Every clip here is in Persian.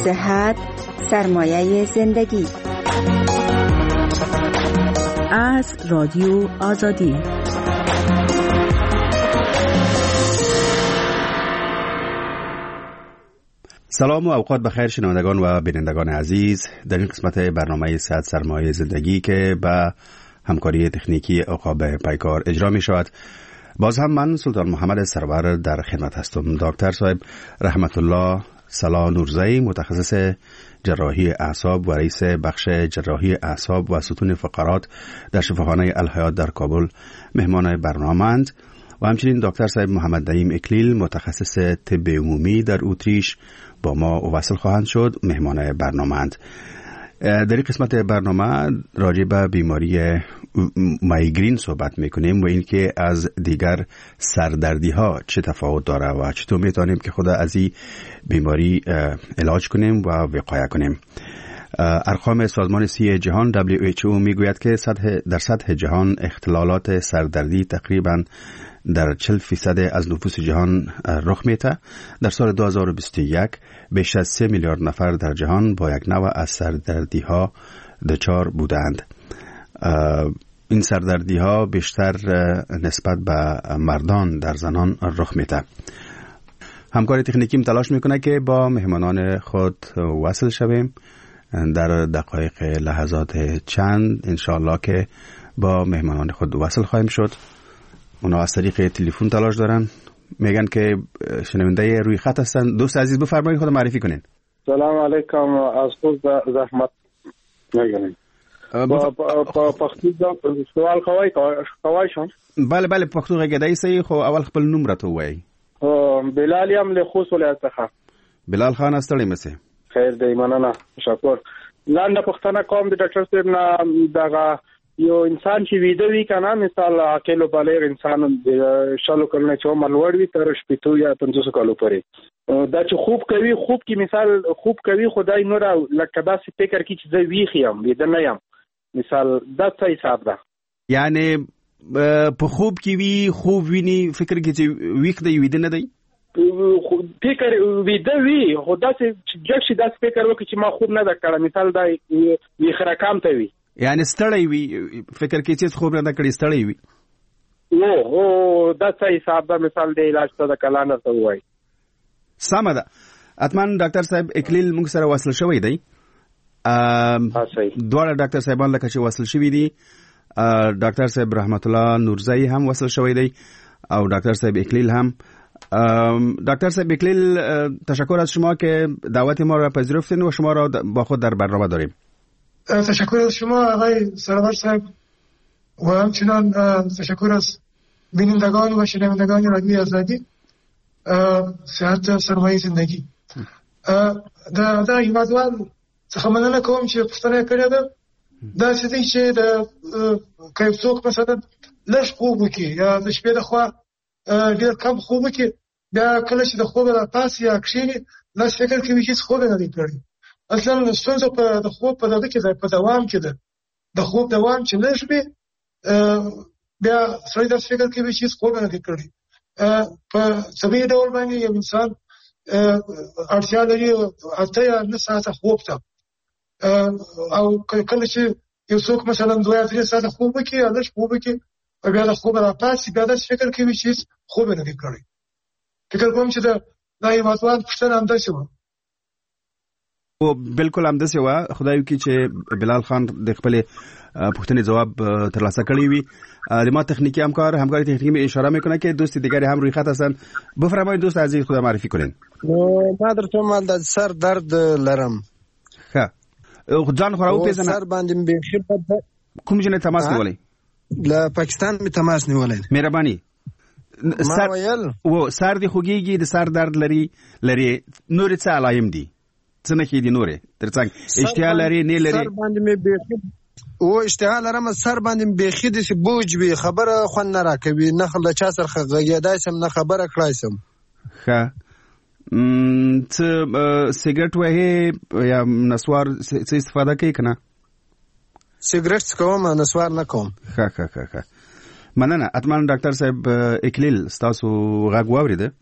صحت سرمایه زندگی. از رادیو آزادی. سلام و اوقات بخیر شنوندگان و بینندگان عزیز، در این قسمت برنامه صحت سرمایه زندگی که با همکاری تکنیکی عقاب پیکار اجرا می شود، باز هم من سلطان محمد سرور در خدمت هستم. دکتر صاحب رحمت الله صلاح نورزئی، متخصص جراحی اعصاب و رئیس بخش جراحی اعصاب و ستون فقرات در شفاخانه الحیات در کابل مهمان برنامه‌اند و همچنین دکتر صاحب محمد نعیم اکلیل، متخصص طب عمومی در اتریش، با ما وصل خواهند شد، مهمان برنامه‌اند. در این قسمت برنامه راجع به بیماری مایگرین صحبت میکنیم و اینکه از دیگر سردردی ها چه تفاوت داره و چطور میتونیم که خود از این بیماری علاج کنیم و وقایه کنیم. ارقام سازمان صحت جهان WHO میگوید که در سطح جهان اختلالات سردردی تقریباً در 40% از نفوس جهان رخ میده. در سال 2021 بیش از 3 میلیارد نفر در جهان با یک نوع از سردردی ها دچار بودند. این سردردی ها بیشتر نسبت به مردان در زنان رخ میده. همکار تکنیکیم تلاش میکنه که با مهمانان خود وصل شویم. در دقایق لحظات چند انشاءالله که با مهمانان خود وصل خواهیم شد. اونا از طریق تلفن تلاش دارن، میگن که شنونده روی خط هستن. دوست عزیز بفرمایید خود معرفی کنین. سلام علیکم، از خود زحمت میگم. با پختو سوال خوای شم. بله پختو غږدای سي، خو اول خپل نوم راته وایي. بلال یم له خوست ولایت څخه. بلال خان استړی مسه. خیر دی، مننه، تشکر. لاندې پښتنه کوم د ډاکټر صاحب نه دغه یو انسان چې ویده وي کنه، مثال عاقل بالغ انسان د شلو کلونه چې عمر لوړ وي تر 50 یا 50 کالو پورې، دا چې خوب کوي، خوب کې مثال خوب کوي خدای نور لکه داسې فکر کې چې زه ویښ یم، ویده نه یم، مثال دا څه حساب ده؟ یعنی په خوب کې وی خوب ویني، فکر کې چې ویښ دی ویده نه دی، فکر ویده وی خدا چې جګ شي داسې فکر وکړي چې ما خوب نه ده کړی، مثال دا ویښ رقم ته وي، یعنی ستړی وي، فکر کې چې خوب نه ده کړی، ستړی وي. او دا څه حساب ده؟ مثال د علاج ته د کلانه ته وایي. سمه ده. اتمن ډاکټر صاحب اکلیل موږ سره وصل شوی دی. دواړه ډاکټر صاحبان لکه چې وصل شوی دي، ډاکټر صاحب رحمت الله نورزئی هم وصل شوی دی او ډاکټر صاحب اکلیل هم. دکتر صاحب اکلیل، تشکر از شما که دعوت ما را پذیرفتین و شما را با خود در برنامه داریم. تشکر از شما آقای سرور صاحب و همچنان تشکر از بینندگان و شنوندگان رادیوی آزادی صحت سرمایه زندگی. دا هیوادوال څخه مننه کوم چې پوښتنه کړې ده. دا څه دي چې د که څوک مثلا لږ خوب وکړي یا د شپې د خوا ډېر کم خوب وکړي، بیا کله چې د خوب راپاڅي یا کښېني لاس فکر کوي چې خوب نه دی کړی. اصلا ستونزه د خوب په دغه کې ده، په دوام کې ده. د خوب دوام چې لږ وي بیا سړی داسې فکر کوي چې خوب نه دی کړی. په طبیعي ډول باندې یو انسان اړتیا لري 8 یا 9 ساعته خوب ته، او کله چې یو څوک مثلا 2 یا 3 ساعته خوب وکړي یا لږ خوب وکړي بیا د خوب راپاڅي، بیا داسې فکر کوي چې خوب نه دی کړی. فکر کوم چې دا هیوادوال پوښتنه همداسې وه. او بالکل همداسې وه. خدای وکړي چې بلال خان د خپلې پوښتنې ځواب ترلاسه کړی وي. د ما تکنیکی همکاری تکنیکی می اشاره میکنه که دوست دیگری هم روی خط هستن. بفرمایید دوست عزیز خدا معرفی کنین. ما درته مال د سر درد لرم. ښه، ځان خو راوپېژنه. سر باندې بیخي کوم ځای تماس نیولی؟ له پاکستان می تماس نیولی. مهرباني. ما ویل و سر دی خوږیږي، د سر درد لري نور څه علایم دي؟ څه نه کېدي نورې ترڅنګ اشتها لري نه لري؟ سر باندې می بیخي او اشتها لرم، سر باندې بیخي د بوج وی، خبره خوند نه راکوي، نه خل چا سره غږیدای سم، نه خبره کړای سم. ښه، څه سیګریټ وهې یا نسوار څه استفاده کوي کنه؟ سیګریټ کوم، نسوار نه کوم. ښه مننه. اتمن ډاکټر صاحب اکلیل، تاسو غږ واوریده.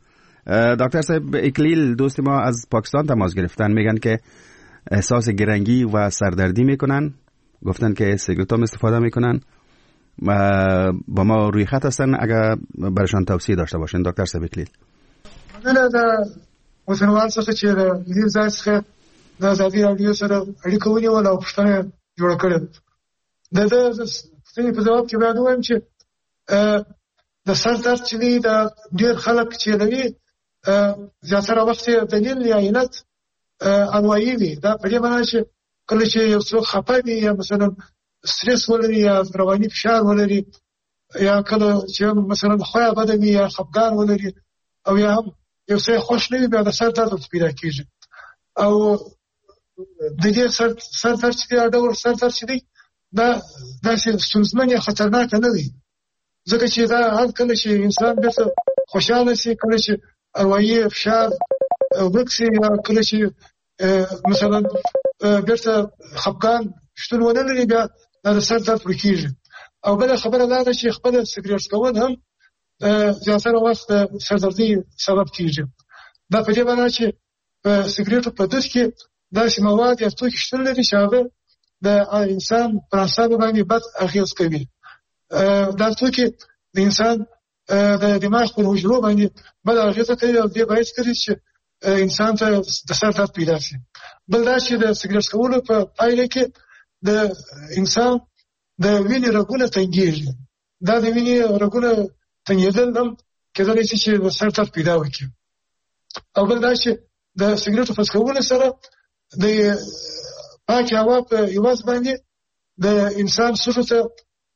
دکتر صاحب اکلیل دوست ما از پاکستان تماس گرفتن، میگن که احساس گرنگی و سردردی میکنن، گفتن که سیگارت هم استفاده میکنن، با ما روی خط هستن، اگر برشان توصیه داشته باشین دکتر صاحب اکلیل. نه دا وسنوال څخه چې د دې ځای څخه د ازادي راډیو سره اړیکه ونیوله او پوښتنه جوړه کړې. د پوښتنې په جواب کې باید ووایم چې د سر درد چې دی د ډېر خلک چې لري زیاتره وخت یې دلیل یا علت انواعي وي. دا په دې معنی چې کله چې یو څوک خفه وي یا مثلا سترس ولري یا رواني فشار ولري یا کله چې مثلا خویه بده وي یا خفګان ولري او یا هم یو څه خوش نه وي، بیا د سر درد پیدا کېږي. او د دې سر درد چې دی ډول سر درد چې دی دا داسې ستونزمن یا خطرناک نه دی، ځکه چې دا هر کله چې انسان بیرته خوشحاله شي، کله چې اروايي فشار ورک شي یا کله چې مثلا بیرته خفګان شتون ونه لري، بیا د سر درد ورکېږي. او بله خبره دا ده چې خپله سګرټ څکول هم زیاتره وخت د سردردي سبب کېږي. دا په دې معنی چې په سګرټو په دود کې داسې مواد یا توکي شتون لري چې هغه د انسان پر اعصابو باندې بد اغېز کوي. دا توکي د انسان د دماغ پر حجرو باندې بد اغېزه کوي او دې باعث کړي چې انسان ته د سر درد پیدا شي. بل دا چې د سګرټ څکولو په پایله کې د انسان د وینې رګونه تنګېږي. دا د وینې رګونه تنګېدل هم کېدلی شي چې د سر درد پیدا وکړي. او بل دا چې د سګرټو په څکولو سره د پاکې هوا په عوض باندې د انسان سږو ته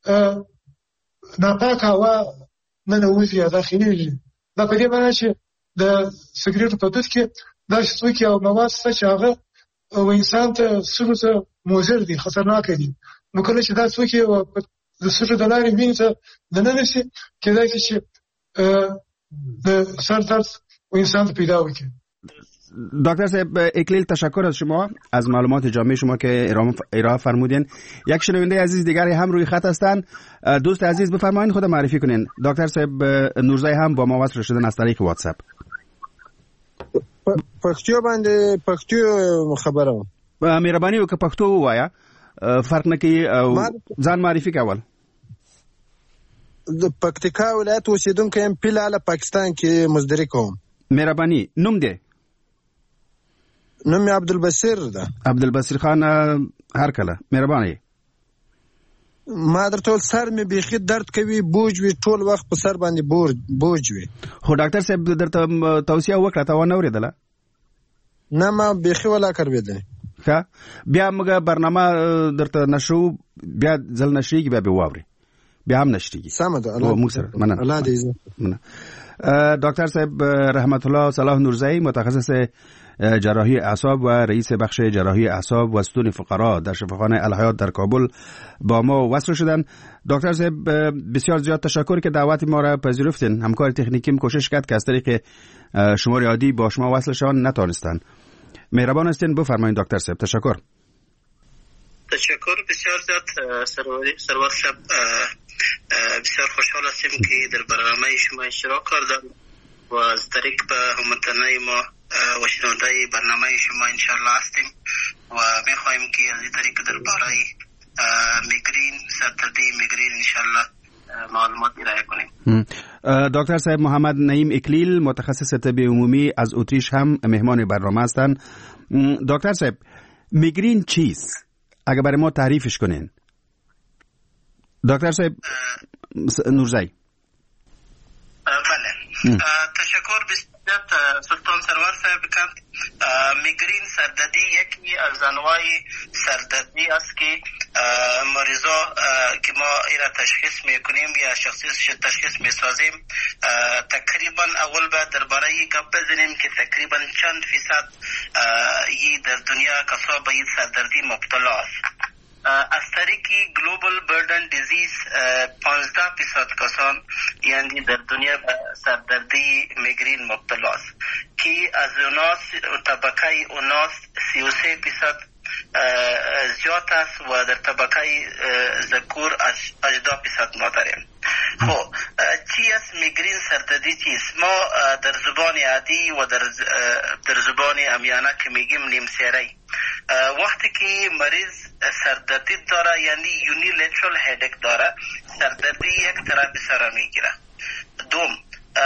ناپاکه هوا ننوځي یا داخلېږي. دا په دې معنی چې د سګرټو په دود کې داسې توکي او مواد شته چې هغه انسان ته سږو ته مضر دي، خطرناکه دي. نو کله چې دا توکي د سږو د لارې وینې ته دننه شي، کېدای شي چې د سر درد انسان ته پیدا وکړي. دکتر صاحب اکلیل تشکر از شما از معلومات جامع شما که ارائه فرمودین. یک شنونده عزیز دیگری هم روی خط هستند. دوست عزیز بفرمایید خود معرفی کنین. دکتر صاحب نورزی هم با ما وصل شدن از طریق واتساپ. پښتو باندې پښتو خبره مهرباني وکړه پښتو وایا، فرق نه کوي او ځان معرفي کول. د پکتیکا ولایت اوسیدونکی یم، فلحال پاکستان کې مزدوري کوم. مهرباني نوم دی؟ نوم عبدالبصیر ده. عبدالبصیر خان هر کله مهرباني. ما درته سر مې بیخي درد کوي، بوج وي ټول وخت په سر باندې بوج وي. خو ډاکټر صاحب درته توصیه وکړه تا ونه اورېدله؟ نه ما بیخي ولا کړېدلې. ښه بیا موږ برنامه درته نشو، بیا ځل نشریږي بیا به واوري، بیا هم نشریږي. سمه ده. موږ سره مننه. الله دې عزت. دکتر صاحب رحمت الله صلاح نورزی متخصص جراحی اعصاب و رئیس بخش جراحی اعصاب و ستون فقرا در شفاخانه الحیات در کابل با ما وصل شدن. دکتر صاحب بسیار زیاد تشکر که دعوت ما را پذیرفتین. همکار تکنیکیم کوشش کرد که از طریق شماره عادی با شما وصل شوند، نتونستن. مهربان هستین بفرمایید دکتر صاحب. تشکر. تشکر بسیار زیاد سرور صاحب. بسیار خوشحال هستیم که در برنامه شما اشتراک کردم و از طریق به هموطنای ما و شنونده برنامه شما انشالله هستیم و میخواهیم که از این طریق درباره میگرین، سردردی میگرین انشالله معلومات ارائه کنیم. دکتر صاحب محمد نعیم اکلیل متخصص طب عمومی از اتریش هم مهمان برنامه هستند. دکتر صاحب میگرین چیست؟ اگر برای ما تعریفش کنین. دکتر صاحب نورزی. بله تشکر بسیار سلطان سرور صاحب کند. میگرین سردردی یکی از انواع سردردی است که مریضا که ما ایرا تشخیص میکنیم یا تشخیص میسازیم تقریبا اول باید درباره گپ بزنیم که تقریبا چند فیصد در دنیا کسا به این سردردی مبتلا است. از طریق گلوبال بردن دیزیز 15% کسان یعنی در دنیا به سردردی میگرین مبتلا است که از اوناس طبقه اوناس 33% زیاد است و در طبقه ذکور 18% ما داریم. خب چی است میگرین سردردی چیست؟ ما در زبان عادی و در زبان عامیانه که میگیم نیمسیری، وقتی که مریض سردردی داره یعنی یونیلیترال هدک داره، سردردی یک طرف سر میگیره. دوم،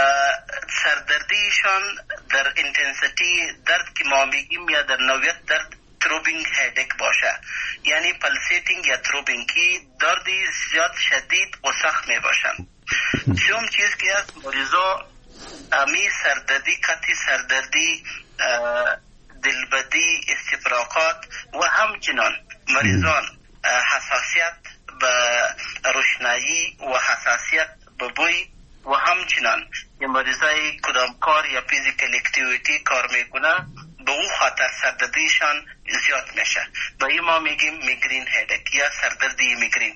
سردردیشان در اینتنسیتی درد که ما میگیم یا در نوعیت درد تروبینگ هدک باشه، یعنی پلسیتینگ یا تروبینگ که دردی زیاد شدید و سخت می باشن. چون چیز که از مریضا امی سردردی، قطعی سردردی، دلبدی، استفراغات و همچنان مریضان حساسیت به روشنایی و حساسیت به بوی و همچنان که مریضای کدام کار یا فیزیکل اکتیویتی کار میکنه به اون خاطر سردردیشان زیاد میشه. به این ما میگیم میگرین هدک یا سردردی میگرین.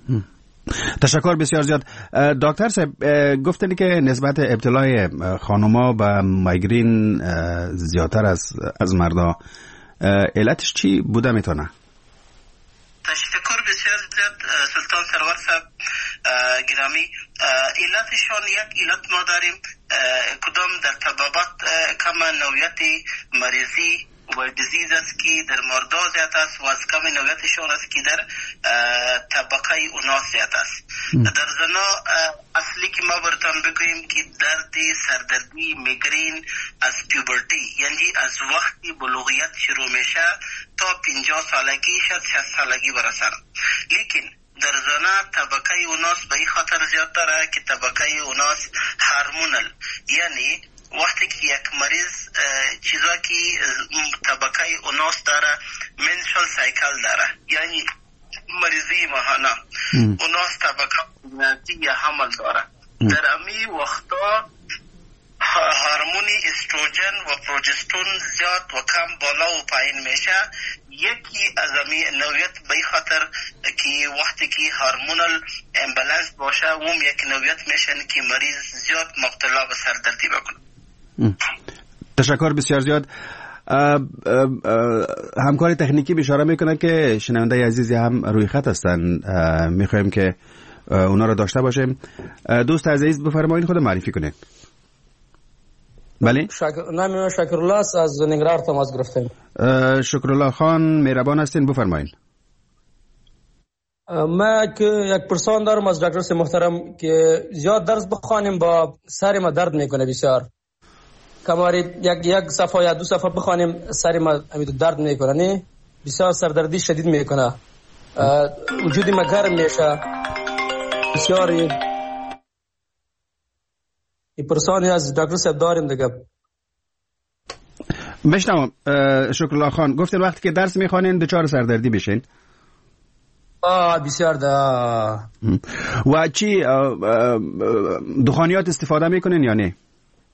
تشکر بسیار زیاد. دکتر صاحب گفتن که نسبت ابتلای خانوما به میگرین زیادتر از مردا، علتش چی بوده میتونه؟ تشکر بسیار زیاد سلطان سرور صاحب گرامی. علتشان یک علت ما داریم، کدام در طبابت کم نوعیت مریضی و دیزیز است که در مردا زیاد است و از کم نوعیتشان است که در طبقه اوناس زیاد است. در زنا اصلی که ما برتان بگوییم که دردی سردردی میگرین از پیوبرتی یعنی از وقتی بلوغیت شروع میشه تا 50 سالگی شد 60 سالگی برسن. لیکن در زنا طبقه اوناس به این خاطر زیاد داره که طبقه اوناس هارمونال، یعنی وقتی که یک مریض چیزا که طبقه اوناس داره منشل سایکل داره، یعنی مریضی ماهانه اوناس طبقه نزدی یا حمل داره، در امی وقتا هارمونی استروژن و پروژسترون زیاد و کم بالا و پایین میشه. یکی از امی نوعیت به خاطر که وقتی که هارمونال امبالانس باشه اون یک نوعیت میشن که مریض زیاد مبتلا به سردردی بکنه. تشکر بسیار زیاد. همکار تکنیکی اشاره میکنه که شنونده عزیزی هم روی خط هستن، میخوایم که اونا رو داشته باشیم. دوست عزیز بفرمایید خود معرفی کنید. بله، نام شکرالله از ننگرهار تماس گرفتیم. شکرالله خان مهربان هستین، بفرمایید. ما یک پرسان دارم از دکتر سے محترم که زیاد درس بخوانیم با سر ما درد میکنه بسیار، کماری یک صفحه یا 2 صفحه بخوانیم سر ما درد میکنه، نه بسیار سردردی شدید میکنه، وجود ما گرم میشه بسیار. این پرسانی از دکتر صاحب داریم دیگه. بشنوم. شکرالله خان گفتین وقتی که درس میخوانین دچار سردردی بشین؟ بسیار و چی دخانیات استفاده میکنین یا نه؟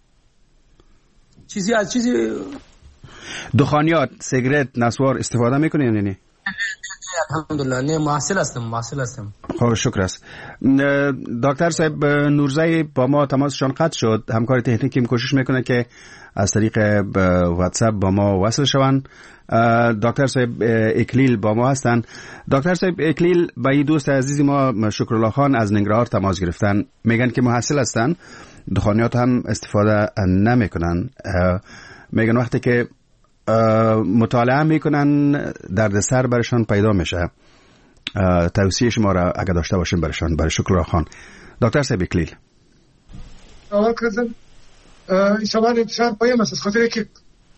چیزی دخانیات، سیگرت، نسوار استفاده میکنین یا نه؟ الحمدلله نه، محصل هستم. خب شکر است. دکتر صاحب نورزی با ما تماسشان قطع شد. همکار تکنیکی کوشش میکنه که از طریق واتساپ با ما وصل شوند. دکتر صاحب اکلیل با ما هستن. دکتر صاحب اکلیل با این دوست عزیزی ما شکرالله خان از ننگرهار تماس گرفتن، میگن که محصل هستن، دخانیات هم استفاده نمیکنن. میگن وقتی که مطالعه میکنن دردسر برشان پیدا میشه. توصیه شما را اگه داشته باشیم برشان، برای شکرالله خان. دکتر صاحب اکلیل. اول کردم این سوال بسیار پایم است، خاطر که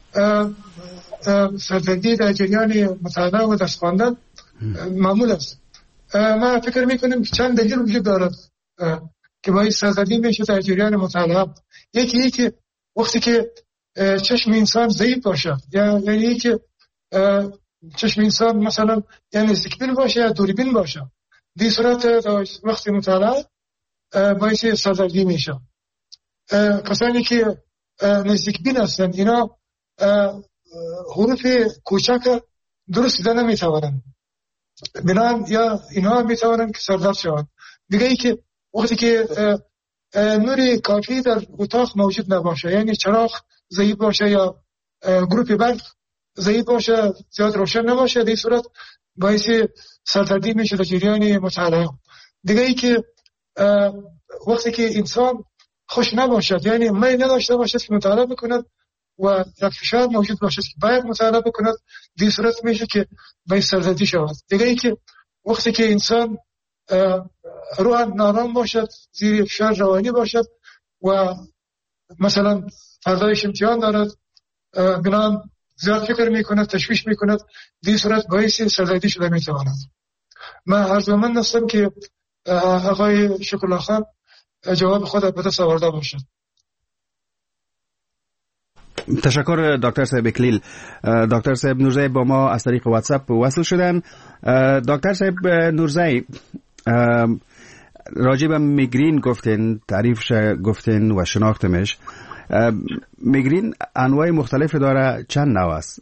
سردردی در جریان مطالعه و درس خواندن معمول است. من فکر میکنم که چند دلیل وجود دارد که باعث سردردی میشه در جریان مطالعه. یکی که وقتی که چشم انسان ضعیف باشه، یعنی که چشم انسان مثلا یا نزدیکبین باشه یا دوربین باشه، در صورت وقتی مطالعه باعث سردردی میشه. کسانی که نزدیکبین هستند اینا حروف کوچک درست دیدن نمیتوانند، بنابراین یا اینا میتوانند که سردرد شوند. دیگه ای که وقتی که نور کافی در اتاق موجود نباشه، یعنی چراغ ضعیف باشه یا گروپ برق ضعیف باشه، زیاد روشن نباشه، در این صورت باعث سردردی میشه در جریان مطالعه. دیگه ای که وقتی که انسان خوش نباشد، یعنی میل نداشته باشد که مطالعه بکند و یک فشار موجود باشد که باید مطالعه بکند، در صورت میشه که به سردردی شود. دیگه ای که وقتی که انسان روح نارام باشد، زیر فشار روانی باشد و مثلا فردایش امتحان دارد، بنابراین زیاد فکر میکند، تشویش میکند، در صورت باعث سردردی شده میتواند. من عرضمند هستم که آقای شکرالله خان جواب خود به دست آورده باشد. تشکر دکتر صاحب اکلیل. دکتر صاحب نورزی با ما از طریق واتساپ وصل شدن. دکتر صاحب نورزی، راجع به میگرین گفتین، تعریفش گفتین و شناختمش. میگرین انواع مختلف داره، چند نوع است؟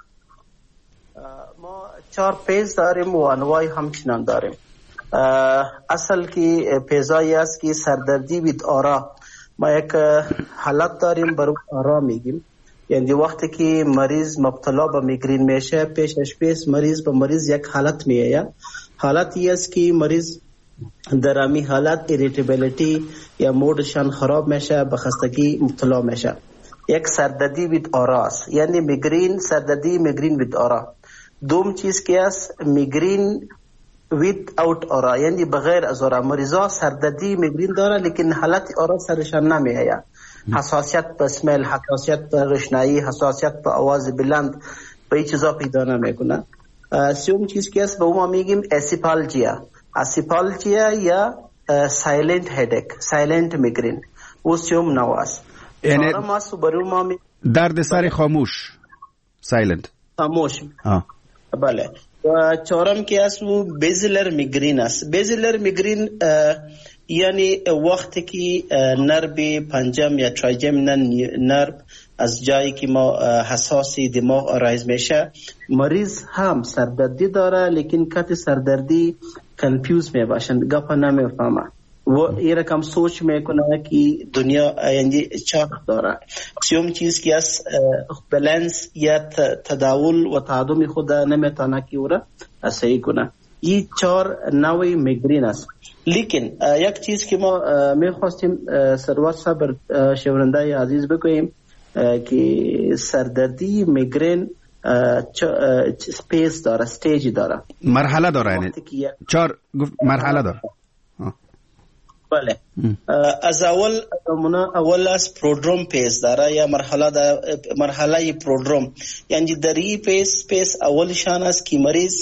ما 4 پیز داریم و انواع همچنان داریم. اصل کی پیزایی است که سردردی بید آرا. ما یک حالت داریم برای آرا میگیم، یعنی وقتی که مریض مبتلا به میگرین میشه، پیش مریض به مریض یک حالت میایه. حالتی است که مریض در امی حالت ایریتیبیلیتی یا مودشان خراب میشه، به خستگی مبتلا میشه. یک سردردی بید آرا است، یعنی میگرین سردردی، میگرین بید آرا. دوم چیز که است میگرین وید اوت آرا، یعنی بغیر از آرا. مریضا سردردی میگرین داره لیکن حالت آرا سرشان نمیآید. حساسیت به اسمیل، حساسیت به روشنایی، حساسیت به آواز بلند، به این چیزا پیدا نمیکنه. سوم چیز که است به ما میگیم اسیپالژیا یا سایلنت هدک، سایلنت میگرین. او سوم نوع است. یعنی درد سر خاموش، سایلنت خاموش. بله. و چهارم که است و بیزلر میگرین است. بیزلر میگرین یعنی وقتی که نرب پنجم یا تراجمینال نرب از جایی که ما حساسی دماغ آرایز میشه، مریض هم سردردی داره لیکن کت سردردی کنفیوز میباشن، گپا نمیفهمه و این رقم سوچ میکنه که دنیا یعنی چاق داره. سیوم چیز که از بلنس یا تداول و تعادل خود نمیتونه که او را صحیح کنه. این 4 نوع میگرین است. لیکن یک چیز که ما میخواستیم سروات صبر شنونده عزیز بگوییم که سردردی میگرین سپیس داره، استیج داره، مرحله داره، یعنی 4 مرحله داره. بله. از اول از پرودروم پیس داره یا مرحله پرودروم، یعنی در این پیس اولشان است که مریض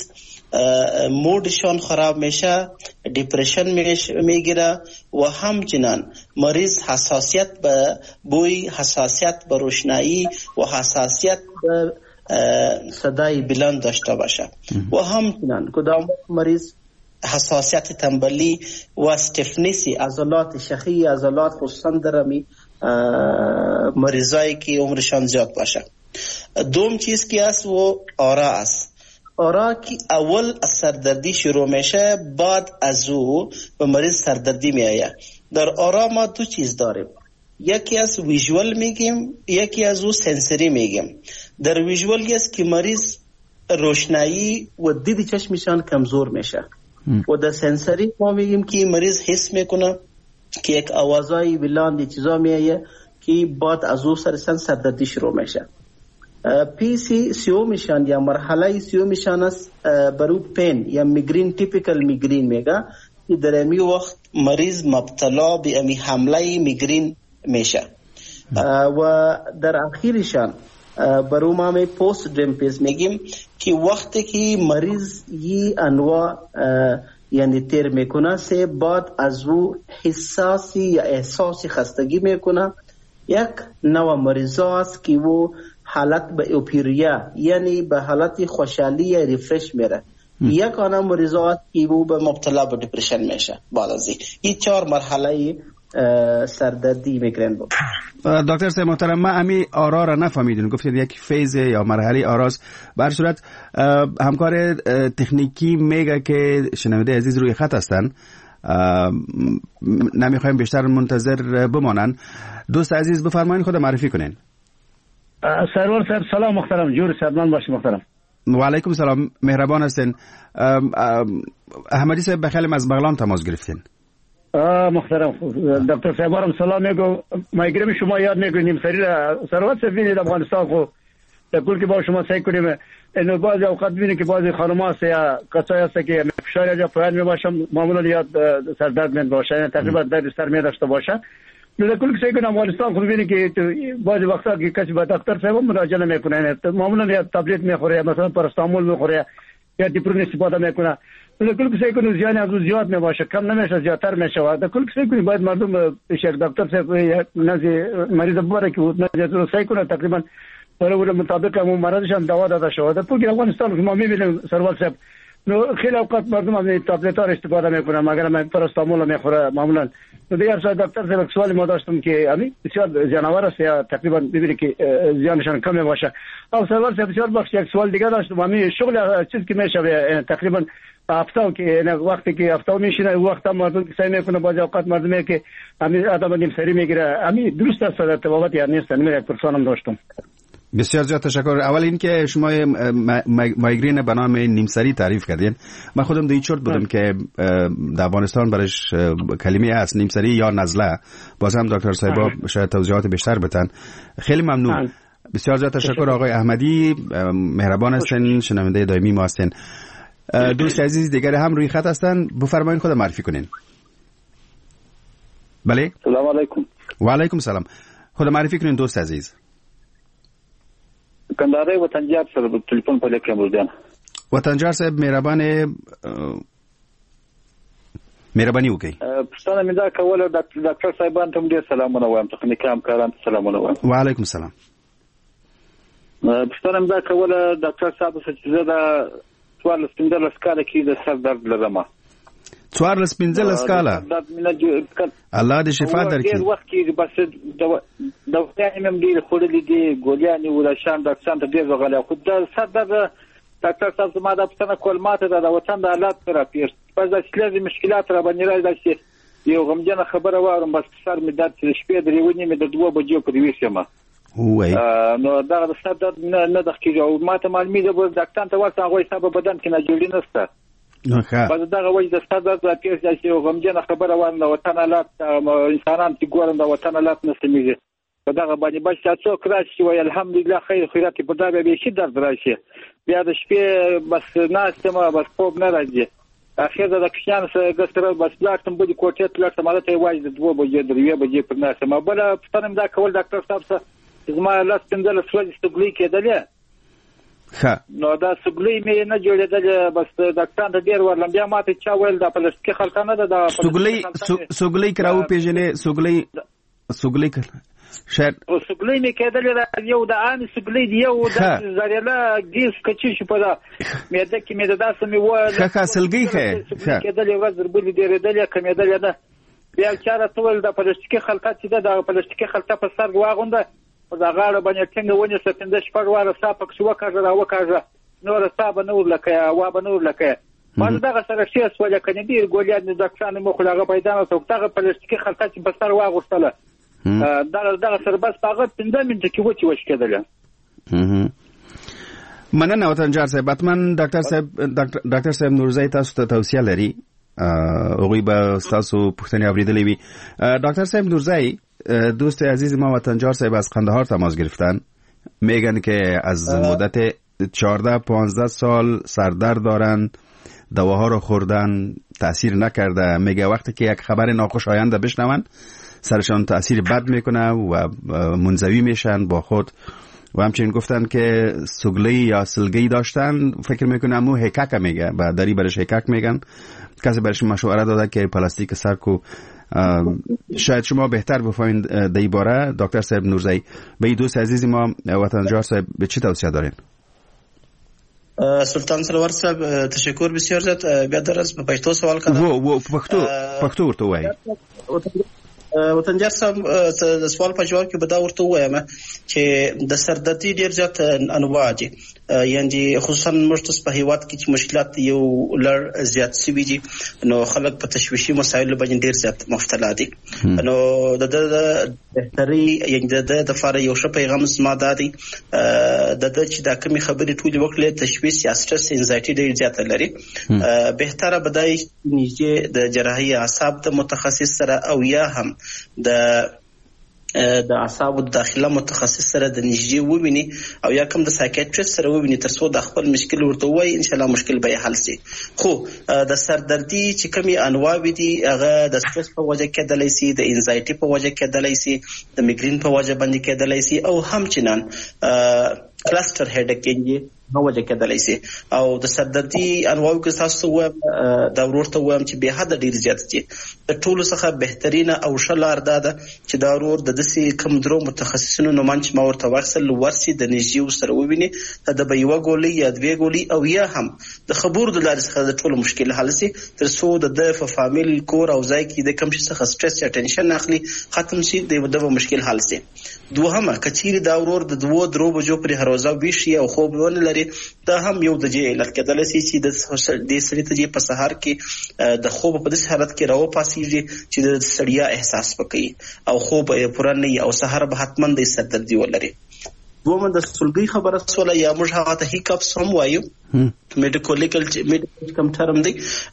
مودشان خراب میشه، دیپرشن میگیره و همچنان مریض حساسیت به بوی، حساسیت به روشنایی و حساسیت به صدای بلند داشته باشه و همچنان کدام مریض حساسیت تنبلی و استفنیسی عضلات شخی، عضلات خصوصا درمی مریضایی که عمرشان زیاد باشه. دوم چیز که است و آرا است. آرا که اول از سردردی شروع میشه، بعد از او به مریض سردردی میآید. در آرا ما 2 چیز داریم، یکی از ویژوال میگیم، یکی از او سنسری میگیم. در ویژوال است که مریض روشنایی و دید چشمشان کمزور میشه و در سنسری ما میگیم که مریض حس میکنه که یک آوازای بلند چیزا میایه که بعد از او سردردی شروع میشه. پیسی سیومشان یا مرحله سیومشان است برای پین یا میگرین، تیپیکل میگرین میگه که در امی وقت مریض مبتلا به امی حمله میگرین میشه و در آخرشان برای ما می پوست دریم پیس میگیم که وقتی که مریض یه انواع یعنی تیر میکنه سه بعد از او حساسی یا احساسی خستگی میکنه. یک نوع مریضا است که او حالت به اوپیریا یعنی به حالت خوشحالی یا ریفرش میره. یک آنها مریضا است که او به مبتلا به دیپرشن میشه. بعد از این 4 مرحله سردردی میگرین بود. دکتر صاحب محترم، ما امی آرا را نفهمیدیم، گفتید یک فیز یا مرحله آراست. به هر صورت همکار تکنیکی میگه که شنونده عزیز روی خط هستن، نمیخوایم بیشتر منتظر بمانن. دوست عزیز بفرمایید خود معرفی کنین. سرور صاحب سلام محترم، جور صحتمند باشید محترم. و علیکم سلام، مهربان هستین. احمدی صاحب بخیلم از بغلان تماس گرفتین. محترم دکتر صاحب سلام میگم مایگریم شما یاد میکنیم سری ثروت سفینی در افغانستان خو در کل که با شما سعی کنیم اینو بعضی اوقات ببینیم که بعضی خانم هست یا کسایی هست که فشار یا پایان میباشم معمولا یاد سردرد می باشه تقریبا درد سر می داشته باشه در کل که سعی کنیم افغانستان خو ببینیم که بعضی وقتا که کسی به دکتر صاحب مراجعه نمیکنه معمولا یا تابلت میخوره مثلا پاراستامول میخوره یا دیپرون استفاده میکنه در کل که سعی کنیم زیان از اون زیاد میباشه کم نمیشه زیادتر میشه در کل که سعی کنیم باید مردم پیش دکتر صاحب نزد مریض ببره که نزد رو سعی کنه تقریبا برای مطابق همون مرضش هم دوا داده شود در کل که افغانستان که ما میبینیم سروال صاحب خیلی اوقات مردم از تابلت ها استفاده میکنن مگر من پاراستامول میخوره معمولا دیگر سال دکتر صاحب سوالی ما داشتم که همین بسیار جانور است یا تقریبا ببینید که زیانشان کم باشه او سروال صاحب بسیار بخش یک سوال دیگه داشتم همین شغل چیز که میشه تقریبا هفته که وقتی که هفته میشینه وقت مردم سعی میکنه بعضی اوقات مردمی که همین آدم نیم سری میگیره همین درست است در تبابت یا نیست من یک پرسانم داشتم. بسیار زیاد تشکر. اول این که شما مایگرین به نام نیمسری تعریف کردین من خودم دوی چرت بودم که در افغانستان برش کلمه هست نیمسری یا نزله باز هم دکتر صاحب شاید توضیحات بیشتر بتن. خیلی ممنون. بسیار زیاد تشکر آقای احمدی مهربان هستین شنونده دائمی ما هستین. دوست عزیز دیگر هم روی خط هستن بفرمایید خود معرفی کنین. بله سلام علیکم. و علیکم سلام. خود معرفی کنین دوست عزیز. کندهاری وطنجار سره تلیفون په لکه مردان. وطنجار صاحب مهرباني وکړئ. پښتنه مې دا کوله ډاکټر صاحبان ته ډیر سلامونه وایم تخنیکي همکاران ته سلامونه وایم. وعلیکم السلام. پښتنه مې دا کوله ډاکټر صاحب چې زه د 14 کاله کې د سر درد لرم. 14 کاله. الله دې شفا درکړي. ډیر وخت کې بس دوايانې مې ډیر خورلې دي ګوليانې ولشان ډاکټر ته ډیر وغله خو د سر درد ډاکټر صاحب زما د پښتنه کول ماته د وطن د حالات سره پیښ پس د سلزي مشکلات را باندې راځي یو غمجنه خبره واورم بس سر مې درد شپې درې ونی مې د 2 بجو په ویښه ما وای نو دا د سر درد نه د کیږي او ماته معلومه ده د ډاکټر ته ورته هغه سبب بدن کې نه جوړی نشته بس دا غوښ د سر درد پیښ چې یو غمجنه خبره وانه وطن حالات انسانان چې ګورم د وطن حالات نه سمېږي په دغه باندې بس تاسو کراشي وای الحمدلله خیر خیرات په دا به شي درد راشي بیا د شپې بس ناستم بس خوب نه راځي اخر د کښان سره ګستره بس لاټم بده کوټه تلته ماته ته وای د 2 بجې 3 بجې پر ناسمه بل پښتنم دا کول ډاکټر صاحب سره زما لاس پندل سوځي استګلی کېدلې ها نو دا سګلی مې نه جوړېدل بس ډاکټر ته ډیر ورلم بیا ماته چا ویل د پلاستیک خلکانه د سګلی کراو پیژنې سګلی شاید سګلی مې کېدل یو د ان سګلی دی یو د زریلا ګیس کچې شو په دا مې د کې مې د داسې مې و ښه سلګي ښه کېدل یو ورځ بل دی ردل کمېدل نه بیا چاره تول د پلاستیک خلکا چې د پلاستیک خلکا په سر واغونده او دا غاړه باندې څنګه ونی ستنده شپږ واره صاحب شو وکړه نور صاحب نور لکه وا بنور لکه ما دغه سره شي سوال کنه ډیر ګولیا د ډاکټرانو مخ لاغه پیدا نه توګه پلاستیک خلکا چې په سر واغوستله دا سر بس هغه 15 منټه کې وچ کېدل مننه وطنجار صاحب اتمن ډاکټر صاحب نورزای تاسو ته توصیه لري اوغوی به تاسو پوښتنه اوریدلې وي ډاکټر صاحب نورزای دوست عزیز ما وطنجار صاحب از قندهار تماس گرفتن میگن که از مدت 14-15 سال سردرد دارن دواها رو خوردن تاثیر نکرده میگه وقتی که یک خبر ناخوشایند بشنون سرشان تأثیر بد میکنه و منزوی میشن با خود و همچنین گفتن که سگلی یا سلگی داشتن فکر میکنه امو حکاک میگه و داری برش حکاک میگن کسی برش مشوره داده که پلاستیک سر کو شاید شما بهتر بفهمید در این باره دکتر صاحب نورزایی به این دوست عزیزی ما وطنجار صاحب به چی توصیه دارین؟ سلطان سرور صاحب تشکر بسیار زیاد بیا درس په پښتو سوال کړه پښتو ورته وایي وطنجر صاحب د سوال په جواب کې به دا ورته وایم چې د سردردي ډېر زیات انواع دي، یعنی خصوصا موږ په هیواد کې چې مشکلات یو لړ زیات شوي دي، نو خلک په تشویشي مسایلو باندې ډېر زیات مبتلا دي. نو د بهتري یعنی د لپاره یو ښه پیغام زما دا دی چې دا کومې خبرې ټولې وکړلې، تشویش یا سټرس انزایټي ډېر زیاته لري، بهتره به دا نږدې د جراحي اعصاب د متخصص سره او یا هم د اعصابو داخله متخصص سره د نږدې وویني او یا کوم د سایکیاټریست سره وویني تر څو د خپل مشکل ورته وایي، ان شاء الله مشکل به حل شي. خو د سردردي چې کومې انواع دي هغه د سټرس په وجه کېدلی شي، د انزایټي په وجه کېدلی شي، د میګرین په وجه باندې کېدلی شي او همچنان کلستر هډیک یې په وجه کېدلی شي. او د سردردي انواعو کې تاسو وایم دا ورته وایم چې به حد ډیر زیات دي. د ټولو څخه بهترینه او ښه لار دا ده چې دا ورور د داسې کم درو متخصصینو نومان چې ما ورته واخیستل ورسي د نږدې سره وویني، د به یوه ګولۍ یا دوې ګولۍ او یا هم د خبرو د لارې څخه د ټولو مشکل حل شي، تر څو د په فامیل کور او ځای کې د کم شي څخه سټرس یا ټینشن اخلي ختم شي، د مشکل حل شي. دوهمه کچېرې دا ورور د 2-3 بجو پرې هر ورځ ویښ او خوب ونه لري، دا هم یو د جې علت کېدلی شي چې د دې سړي ته په سهار کې د خوب په داسې حالت کې راوپاڅېږي چې د ستړیا احساس وکړي او خوب یې پوره نه وي او سهار به حتما د سردردي ولري. دومره د سلګۍ خبره سوله یا موږ هغه ته هیکاپس هم وایو، میډیکل کم ټرم دی،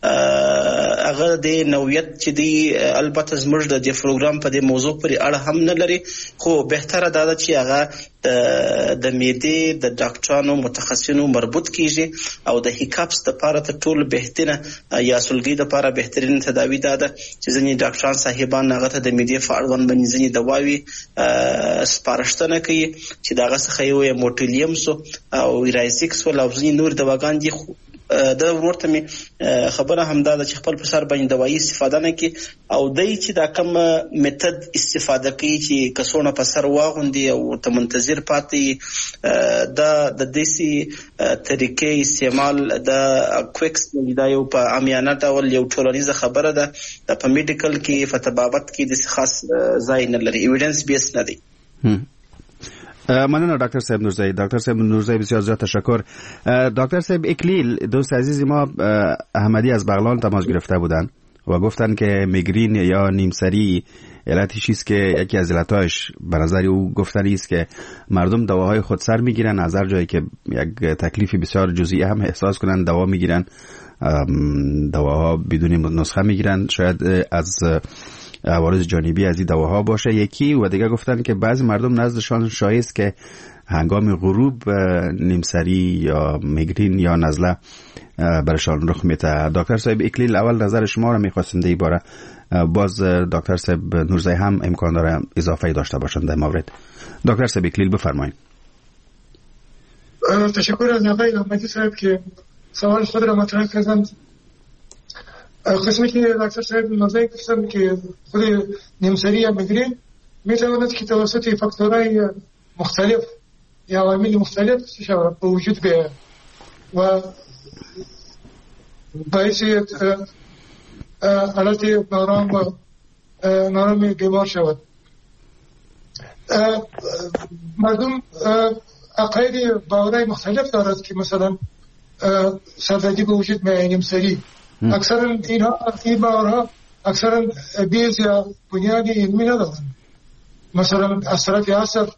هغه د نوعیت چې دی البته زموږ د پروګرام په دې موضوع پورې اړه هم نه لري، خو بهتره دا ده چې هغه د معدې د ډاکټرانو متخصصینو مربوط کیږي او د هیکاپس لپاره تر ټولو بهترینه یا سلګۍ لپاره بهترین تداوی دا ده چې ځینې ډاکټران صاحبان هغه ته د معدې په اړوند باندې ځینې دواوې سپارښتنه کوي چې د هغه څخه یو موټیلیمس او ایرایسکس او ځینې نور دواګان دي. دا ورته می خبره هم دا چې خپل پر سر باندې دوايي استفاده نه کی او دای چې دا کوم میتود استفاده کوي چې کسونه په سر واغوندي او ته منتظر پاتې دا د دیسي طریقې استعمال د کویکس دا یو په عامیانه ډول یو ټولنیزه خبره ده، په میډیکل کې فتبابت کې د خاص ځای نه لري، ایویډنس بیس نه دی. ممنون دکتر صاحب نورزایی. دکتر صاحب نورزایی بسیار زیاد تشکر. دکتر صاحب اکلیل دوست عزیز ما احمدی از بغلان تماس گرفته بودن و گفتن که میگرین یا نیمسری علتی چیست که یکی از علتایش به نظر او گفتنی است که مردم دواهای خود سر میگیرن، از هر جایی که یک تکلیفی بسیار جزئی هم احساس کنن دوا میگیرن، دواها بدون نسخه میگیرن، شاید از عوارض جانبی از این دواها باشه یکی، و دیگه گفتن که بعضی مردم نزدشان شایست که هنگام غروب نیمسری یا میگرین یا نزله برشان رخ میده. دکتر صاحب اکلیل اول نظر شما رو میخواستم در این باره، باز دکتر صاحب نورزایی هم امکان داره اضافه داشته باشند در مورد. دکتر صاحب اکلیل بفرمایید. تشکر از آقای احمدی صاحب که سوال خود را مطرح کردند. قسمی که دکتر صاحب نورزایی گفتن که خود نیمسری یا میگرین میتواند که توسط فاکتورهای مختلف یا عوامل مختلف به وجود بیاید و باعث حالت نارام بیمار شود. مردم عقاید باورهای مختلف دارد که مثلا سردردی به وجود میآید نیمسری. اکثرا این باورها اکثرا بیز یا بنیاد علمی ندارند. مثلا اثرات عصر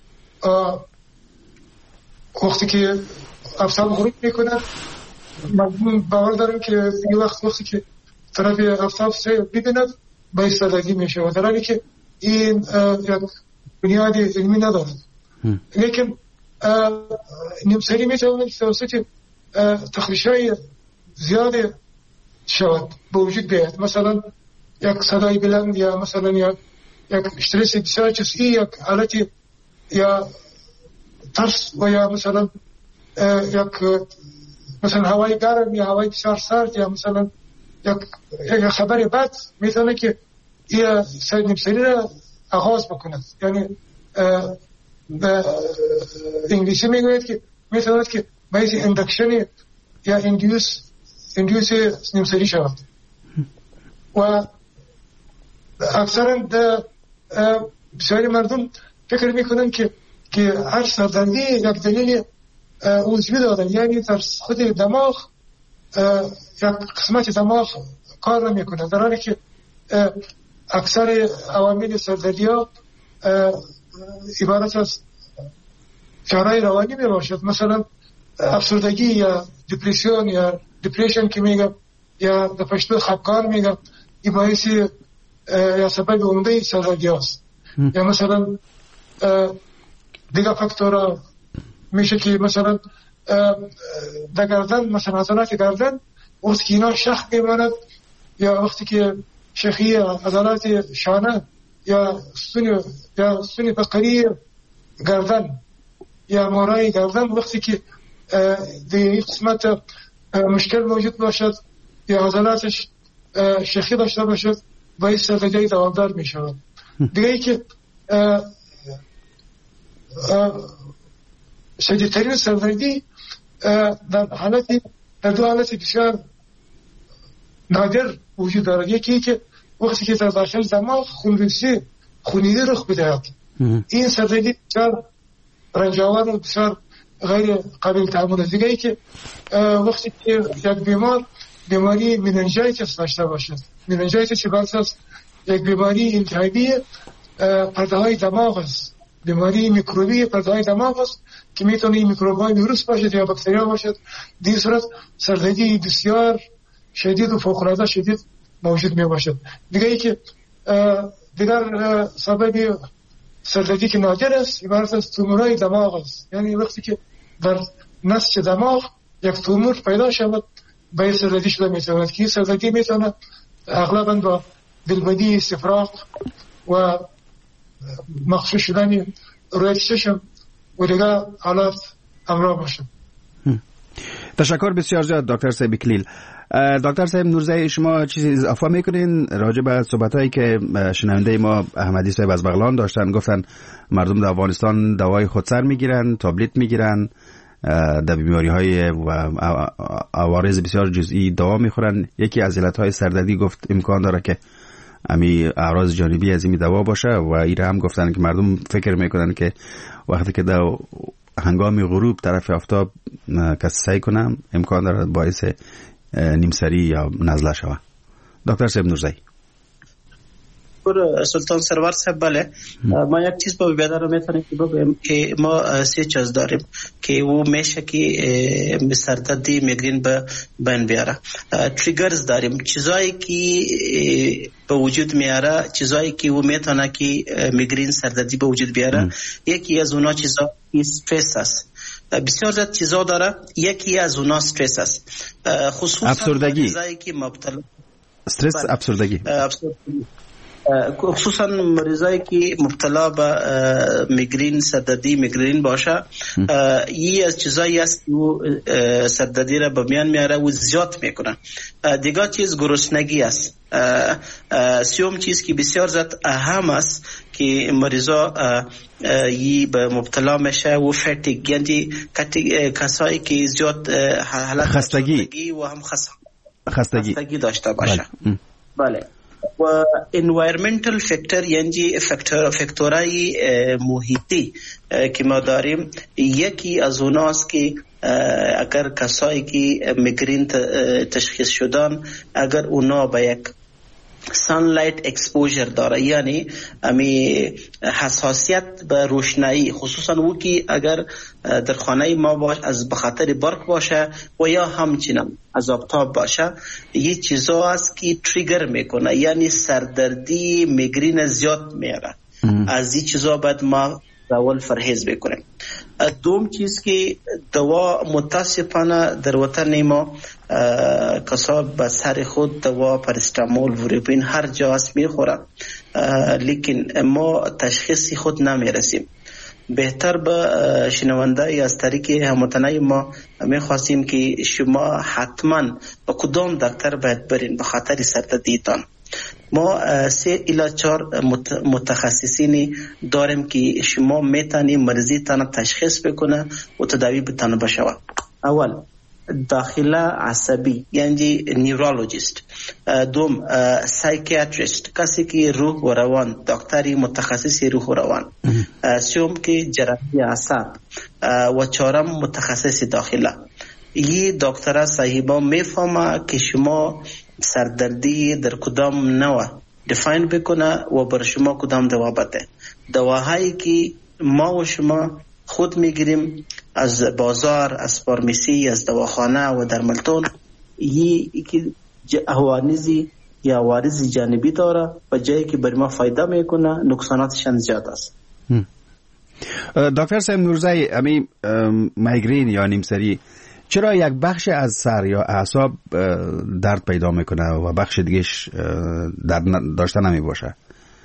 وقتی که آفتاب غروب میکند مردم باور دارن که این وقتی که طرف آفتاب ببیند باعث سردردی میشه و در حالی که این یک بنیاد علمی ندارد. لیکن نیمسری میتواند توسط تخریش‌های زیاد شود به وجود بیاید، مثلا یک صدای بلند یا مثلا یک استرس بسیار جزئی، یک حالتی یا ترس و یا مثلا مثلا هوای گرم یا هوای بسیار سرد یا مثلا یک خبر بد میتونه که این نیمسری را آغاز بکند. یعنی به انگلیسی میگوید که میتواند که باعث اندکشن یا اندیوس نیمسری شود و اکثرا بسیاری مردم فکر میکنن که هر سردردی یک دلیل عضوی داره، یعنی در خود دماغ یک قسمت دماغ کار نمیکنه، در حالی که اکثر عوامل سردردی ها عبارت از کارهای روانی می باشد، مثلا افسردگی یا دپرسیون یا دیپریشن که میگم، یا در پشتو خفگان میگم، این باعث یا سبب عمده سردردی هست. یا مثلا دیگه فاکتورها میشه که مثلا در گردن، مثلا عضلات گردن وقتی که اینا شخ میماند، یا وقتی که شخی عضلات شانه یا ستون فقری گردن یا مارای گردن وقتی که در قسمت مشکل موجود باشد یا عضلاتش شخی داشته باشد باعث سردردی دوامدار می شود. دیگه ای که شدیدترین سردردی در دو حالت بسیار نادر وجود دارد. یکی که وقتی که در داخل دماغ خونریزی رخ بدهد، این سردردی بسیار رنجاور و بسیار غیر قابل تحمل است. دیگه ای که وقتی که یک بیماری مننژایتیس داشته باشد، مننژایتیس چه بحث است؟ یک بیماری التهابی پرده های دماغ است، بیماری میکروبی پرده های دماغ است که میتونه این میکروب های ویروس باشد یا باکتریا باشد. در صورت سردردی بسیار شدید و فوق العاده شدید موجود می باشد. دیگه ای که دیگر سبب سردردی که نادر است عبارت از تومورهای دماغ است، یعنی وقتی که در نسج دماغ یک تومور پیدا شود باعث سردردی شده میتواند که سردردی میتونه اغلبا با دلبدی، استفراغ و مخصوص شدن رویت چشم و دیگر حالات همراه باشد. تشکر بسیار زیاد دکتر صاحب کلیل. دکتر صاحب نورزی، شما چیزی اضافه میکنین راجع به صحبتایی که شنونده ما احمدی صاحب از بغلان داشتن؟ گفتن مردم در افغانستان دوای خودسر میگیرن، تابلت میگیرن، در بیماری های و عوارض بسیار جزئی دوا میخورن. یکی از علتهای سردردی گفت امکان داره که امی اعراض جانبی از این دوا باشه و ایره هم گفتن که مردم فکر میکنن که وقتی که در هنگام غروب طرف آفتاب کسی سعی کنم امکان داره باعث نیمسری یا نزله شوه. دکتر صاحب نورزی. سلطان سرور صاحب، بله ما یک چیز با بیادر میتونیم که بگویم که ما سه چیز داریم که او میشه که سردردی میگرین به بین بیاره. تریگرز داریم، چیزایی که به وجود میاره، چیزایی که او میتونه که میگرین سردردی به وجود بیاره. یکی از اونا چیزا استرس است، بسیار زیاد چیزا داره. یکی از اونا استرس است، خصوصا افسردگی، چیزایی که مبتلا استرس، افسردگی، خصوصا مریضایی که مبتلا به میگرین، سردردی میگرین باشه، یی از چیزایی است که سردردی را به میان میاره و زیاد میکنن. دیگه چیز گرسنگی است. سیوم چیز که بسیار زیاد اهم است که مریضا یی به مبتلا میشه و فتیگ، یعنی کسایی که زیاد حالت خستگی و هم خستگی داشته باشه. بله. و environmental factor یعنی فاکتورهای محیطی که ما داریم، یکی از اوناست که اگر کسایی که میگرین تشخیص شدن، اگر اونا به یک sunlight exposure داره، یعنی امی حساسیت به روشنایی، خصوصا او که اگر در خانه ما باش از بخاطر برق باشه و یا همچنان از آفتاب باشه، یه چیزا است که تریگر میکنه، یعنی سردردی میگرین زیاد میاره. از این چیزا باید ما اول فرهیز بکنیم. دوم چیز که دوا متاسفانه در وطن ما کسا به سر خود دوا پاراستامول، وروپین هر جا است میخورن، لیکن ما تشخیص خود نمیرسیم. بهتر به شنونده از طریق هموطنای ما میخواستیم که شما حتما به کدام دکتر باید برین به خاطر سردردیتان. ما 3 الی 4 متخصصینی داریم که شما میتونی مریضی تان تشخیص بکنه و تداوی بتانه بشوه. اول داخله عصبی یعنی نیورولوژیست، دوم سایکیاتریست کسی که روح و روان، دکتری متخصص روح و روان، سوم که جراحی اعصاب و چهارم متخصص داخله. این دکترها صاحبا میفهمه که شما سردردی در کدام نوع دیفاین بکنه و بر شما کدام دوا بده. دواهایی که ما و شما خود میگیریم از بازار، از فارمسی، از دواخانه و درملتون، یکی که عوارضی یا عوارض جانبی داره و جایی که بر ما فایده میکنه نقصاناتش زیاد است. دکتر صاحب نورزایی، امی مایگرین یا نیمسری چرا یک بخش از سر یا اعصاب درد پیدا میکنه و بخش دیگهش درد داشته نمی باشه؟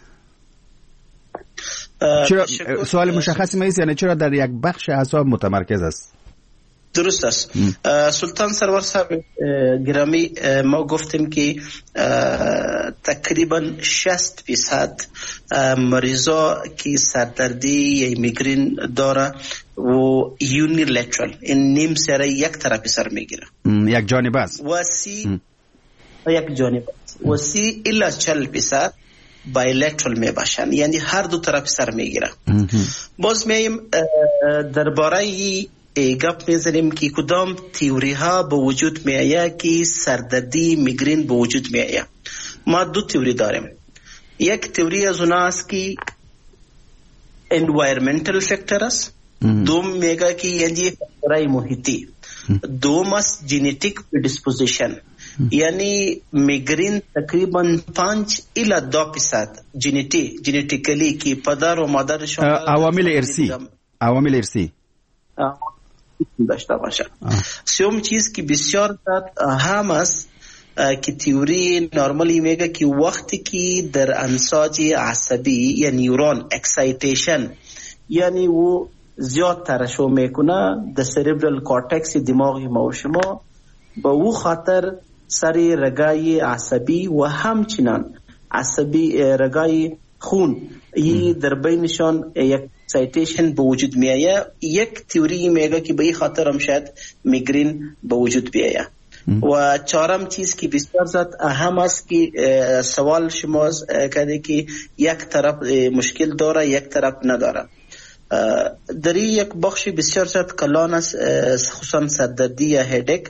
چرا سوال مشخصی نیست، یعنی چرا در یک بخش اعصاب متمرکز است؟ درست است. سلطان سرور صاحب گرامی، ما گفتیم که تقریبا 60% مریضا که سردردی یا میگرین داره و یونیلترال، این نیم سره یک طرفی سر میگیره، یک جانب است، و یک جانب است، و 30 الی 40% بایلترال می باشن، یعنی هر دو طرف سر میگیره. باز میم درباره گپ میزنیم که کدام تیوری ها به وجود می آید که سردردی میگرین به وجود می آید. ما دو تیوری داریم. یک تیوری از اون است که environmental factor است، دوم میگه که یعنی فاکتورهای محیطی، دوم است genetic predisposition، یعنی میگرین تقریبا 5 الی 2% ژنتیکلی که پدر و مادرشون عوامل ارثی داشته باشه. سوم چیز که بسیار اهم است که تئوری نورمالی میگه که وقتی که در انساج عصبی یا نیورون اکسایتیشن، یعنی او زیاد ترشح میکنه در سریبرال کورتکس دماغ ما و شما، با او خاطر سری رگای عصبی و همچنان عصبی رگای خون ای در بینشان یک اکسایتیشن به وجود می آید. یک تئوری میگه که به این خاطر هم شاید میگرین به وجود بیاید. و چهارم چیز که بسیار زیاد اهم است که سوال شما کرده که یک طرف مشکل داره یک طرف نداره. در یک بخش بسیار زیاد کلان است، خصوصا سردردی یا هدک،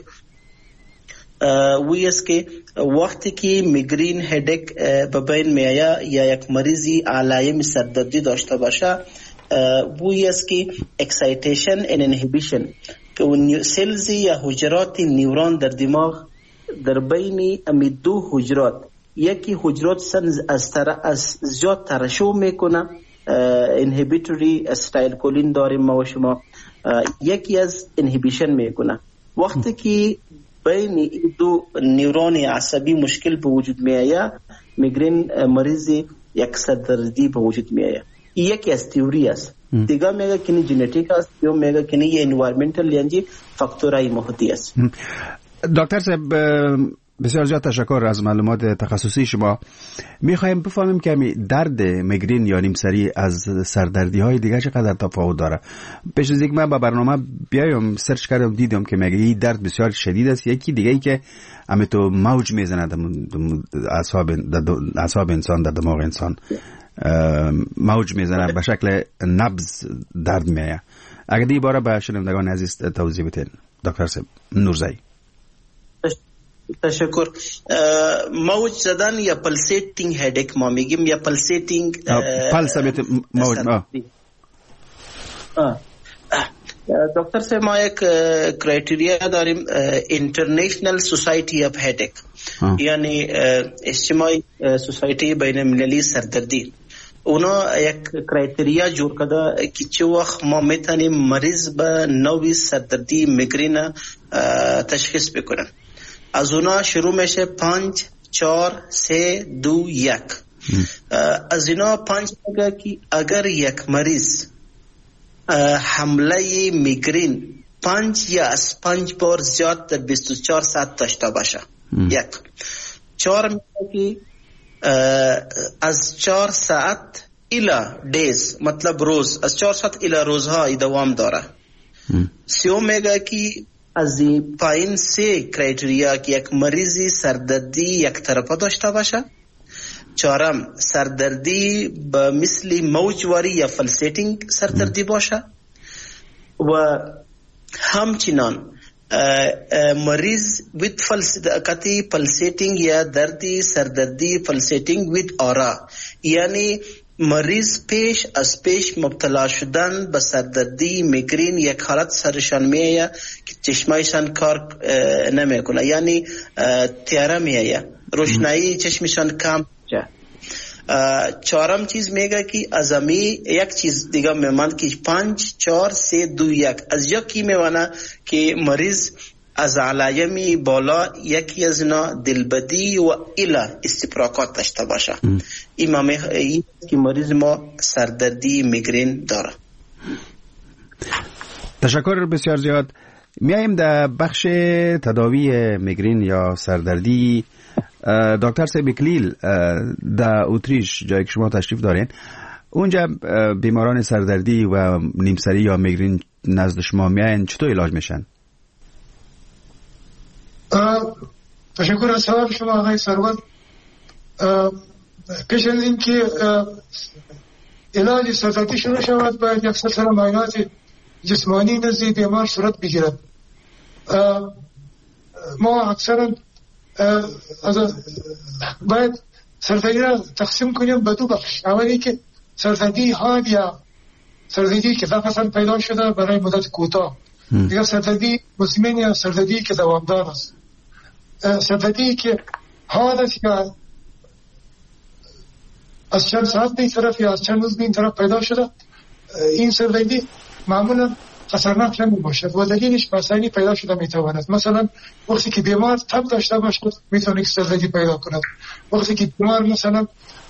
وی است که وقتی که میگرین هدک به بین می آید یا یک مریضی علائم سردردی داشته باشه، وی است که اکسایتیشن ان انهیبیشن، که اون سلز یا حجرات نیورون در دماغ در بین امی دو حجرات، یکی حجرات از زیاد ترشح میکنه، انهیبیتوری استایلکولین داریم ما و شما، یکی از انهیبیشن میکنه. وقتی که بین دو نیورون عصبی مشکل به وجود می آید، میگرین مریضی یک سردردی به وجود می آید. یکی از تئوری است. دیگه میگه که نه ژنتیک است، یا میگه که نه انوایرمنتال، یعنی فاکتورهای محیطی است. دکتر صاحب بسیار زیاد تشکر از معلومات تخصصی شما. میخوایم بفهمیم که درد میگرین یا نیمسری از سردردی های دیگه چقدر تفاوت داره. پیش از اینکه من با برنامه بیایم سرچ کردم دیدم که میگه این درد بسیار شدید است. یکی دیگه ای که همه تو موج میزنه در اعصاب انسان، در دماغ انسان موج میزنه، به شکل نبض درد میایه. اگر دی باره به شنوندگان عزیز توضیح بدین دکتر صاحب نورزایی. تشکر. موج زدن یا پلسیتینگ هدک ما میگیم، یا پلسیتینگ موج. دکتر صاحب ما یک کرایتریا داریم، اینترنشنل سوسایتی اف هدک، یعنی اجتماعی سوسایتی بین المللی سردردی. اونا یک کرایتریا جور کرده که چه وقت ما میتونیم مریض به نوعی سردردی میگرین تشخیص بکنن. از اونا شروع میشه 5 4 3 2 1. از اینا 5 میگه که اگر یک مریض حمله میگرین 5 یا از 5 بار زیاد در 24 ساعت داشته باشه، یک. 4 میگه که از 4 ساعت الی دیز، مطلب روز، از 4 ساعت الی روزها دوام داره. 3 میگه که از پایین 3 کرایتریا که یک مریضی سردردی یک طرفه داشته باشه. 4 سردردی به مثل موجواری یا فلسیتینگ سردردی باشه و همچنان مریض وید پلسیتینگ یا دردی سردردی پلسیتینگ وید آرا، یعنی مریض پیش مبتلا شدن به سردردی میگرین یک حالت سرشان میایه که چشمایشان کار نمیکنه، یعنی تیاره میایه، روشنایی چشمشان کم میشه. 4 چیز میگه که از امی یک چیز دیگه میماند که 5 4 3 2 1 از یکی میمانه که مریض از علایمی بالا یکی از اینا دلبدی و ایلا استفراغات داشته باشه. این که مریض ما سردردی میگرین داره. تشکر بسیار زیاد. میایم در بخش تداوی میگرین یا سردردی. دکتر سبکلیل در اتریش جایی که شما تشریف دارین، اونجا بیماران سردردی و نیمسری یا میگرین نزد شما میاین، چطور علاج میشن؟ تشکر از سوال شما آقای سرور. پیش از این که علاج سردردی شروع شود باید یک سلسله معاینات جسمانی نزد بیمار صورت بگیرد. ما اکثرا باید سردردی را تقسیم کنیم به 2 بخش. اولی که سردردی حاد یا سردردی که نفساً پیدا شده برای مدت کوتاه، دیگر سردردی مزمن یا سردردی که دوامدار است. سردردی که حاد است یا از چند ساعت به این طرف یا از چند روز به این طرف پیدا شده، این سردردی معمولا خطرناک نمی باشد و دلیلش بسیاری پیدا شده می تواند. مثلا وقتی که بیمار تب داشته باشد میتونه سردردی پیدا کند. وقتی که بیمار مثلا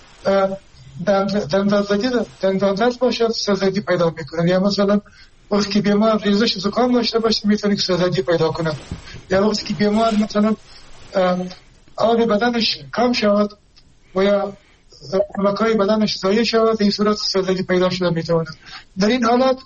دندان درد باشد سردردی پیدا میکند، یا مثلا وقتی که بیمار ریزش زکام داشته باشه میتونه سردردی پیدا کند، یا وقتی که بیمار مثلا آب بدنش کم شود و یا نمکای بدنش ضایع شود، این صورت سردردی پیدا شده میتواند. در این حالات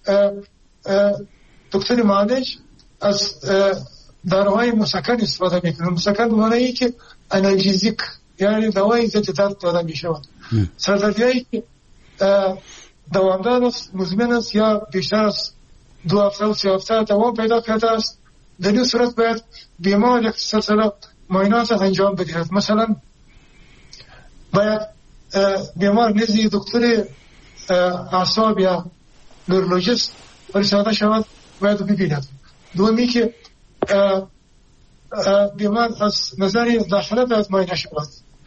دکتر معالج از داروهای مسکن استفاده میکنه. مسکن معنی که آنالژیک، یعنی دوای ضد درد داده میشود. سردردی که دوامدار است، مزمن است یا بیشتر از 2 هفته و 3 هفته دوام پیدا کرده است، در این صورت باید بیمار یک سلسله معاینات انجام بدهد. مثلا باید بیمار نزد دکتر اعصاب یا نورولوژیست فرستاده شود، باید ببیند. دومی که بیمار از نظر داخله باید معاینه شود.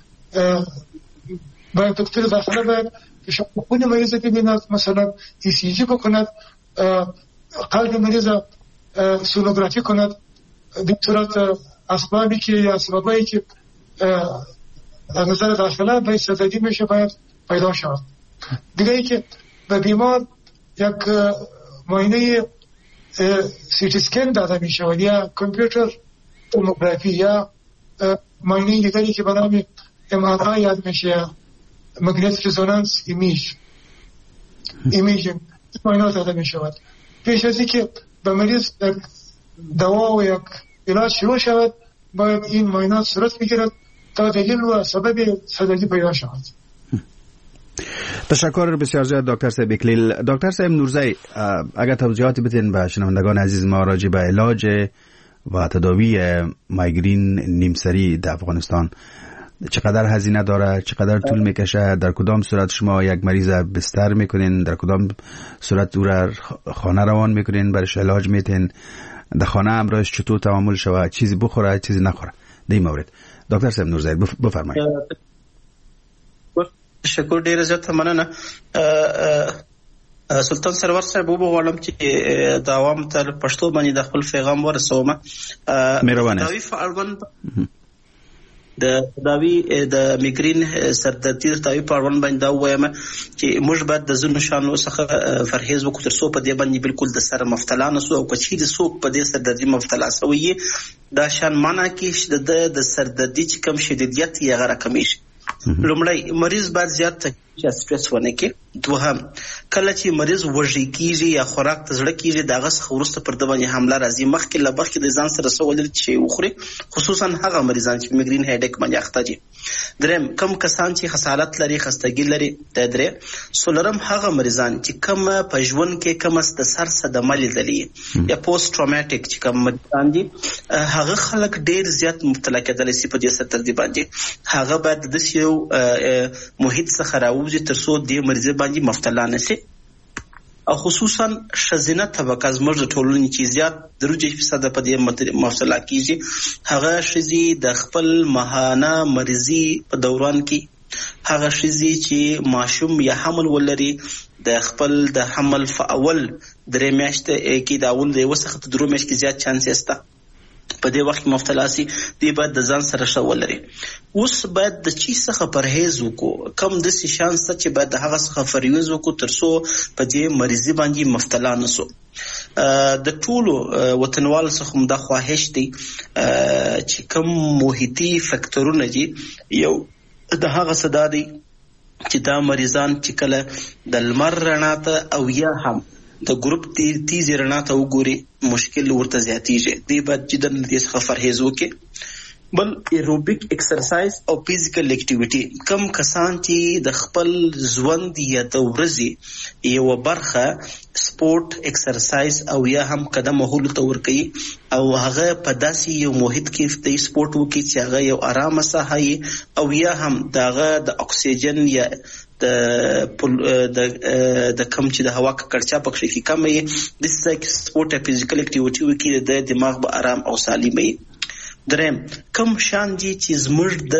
باید دکتر داخله باید خون مریض ببیند، مثلا ECG بکند، قلب مریض سونوگرافی کند. به صورت اسبابی که یا اسبابی که از نظر داخله باید سردردی میشه باید پیدا شود. دیگه ای که به بیمار یک معاینه سیتی اسکن داده می شود یا کامپیوتر توموگرافی یا معاینه دیگری که به نام MRI یاد میشه، مگنتیک رزونانس ایمیجینگ معاینه داده می شود. پیش از اینکه به مریض دوا و یک علاج شروع شود باید این معاینات صورت بگیرد تا دلیل و سبب سردردی پیدا شود. تشکر بسیار زیاد دکتر صاحب اکلیل. دکتر صاحب نورزی، اگر توضیحاتی بدین به شنوندگان عزیز ما راجع به علاج و تداوی مایگرین نیمسری در افغانستان، چقدر هزینه داره، چقدر طول میکشه، در کدام صورت شما یک مریض بستر میکنین، در کدام صورت او را خانه روان میکنین، برش علاج میتین، در خانه امرایش چطور تعامل شود، چیزی بخوره چیزی نخوره، در این مورد دکتر صاحب نورزی بفرمایید. تشکر ډیر زیات مننه. سلطان سرور صاحب وبغواړم چې د عوامو ته پښتو باندې د خپل پیغام ورسوم. تداوی فعالون د تداوی د میګرین سردردي د تداوی په اړوند باندې دا وایم چې موږ باید د ځینو شیانو څخه پرهیز وکړو تر څو په دې باندې بالکل د سره مبتلا نه سو، او که چیرې څوک په دې سردردي مبتلا سوی دا شان معنا کې د سردردي چې کم شدیدیت یې هغه راکمیږي. لومړی مریض باید زیات سټرس ونه کړي. دوهم کله چې مریض وږی کیږي یا خوراک ته زړه کیږي دغه څخه وروسته پر د باندې حمله راځي مخکې له مخکې د ځان سره څه ولري چې وخوري، خصوصا هغه مریضان چې میګرین هډیک باندې اخته دي. دریم کم کسان چې خصالت لري، خستګي لري. درې څلورم هغه مریضان چې کم په ژوند کې کم د سر صدمه لیدلې یا پوسټ ټروماټیک چې کم مریضان دي هغه خلک ډیر زیات مبتلا کېدلی شي په دې سردردي باندې. هغه باید د یو محیط څخه راوځي تر څو دې مریض باندې مبتلا نشي. او خصوصا ښځینه طبقه زموږ د ټولنې چې زیات 3% په دې مبتلا کیږي هغه ښځې د خپل ماهانه مریضي په دوران کې، هغه ښځې چې ماشوم یا حمل ولري د خپل د حمل په اول 3 میاشتې کې د اول د یو څخه 3 میاشتې کې زیات چانس شته په دې وخت مبتلا سي. دی باید د ځان سره ښه ولري. اوس باید د چی څخه پرهیز وکړو، کم د سي شانس چې باید د هغه څخه پرهیز وکړو تر څو په دې مریضي باندې مبتلا نشو. د ټولو وطنوال څخه مده خواهش دی چې کم محیطي فاکتورونه دي یو د هغه صدا دی چې دا مریضان چې کله د لمر رڼا ته او یا هم د ګروپ تیز رڼا ته وګوري مشکل ورته زیاتیږي. دی باید جدا دې څخه پرهیز وکړي. بل ایروبیک ایکسرسایز او فزیکل اکټیویټي کم کسان چې د خپل ژوند یا د ورځې یو برخه سپورت ایکسرسایز او یا هم قدم وهلو ته ورکوي او هغه په داسې یو محیط کې د سپورت وکړي چې هغه یو آرامه ساحه او یا هم دغه د اکسیجن یا د کم چې د هوا ککړتیا پکې کې کم وي د سپورت او فزیکل اکټیویټي وکړي د دماغ به آرام او سالم وي. دریم کم شان دي چې زموږ د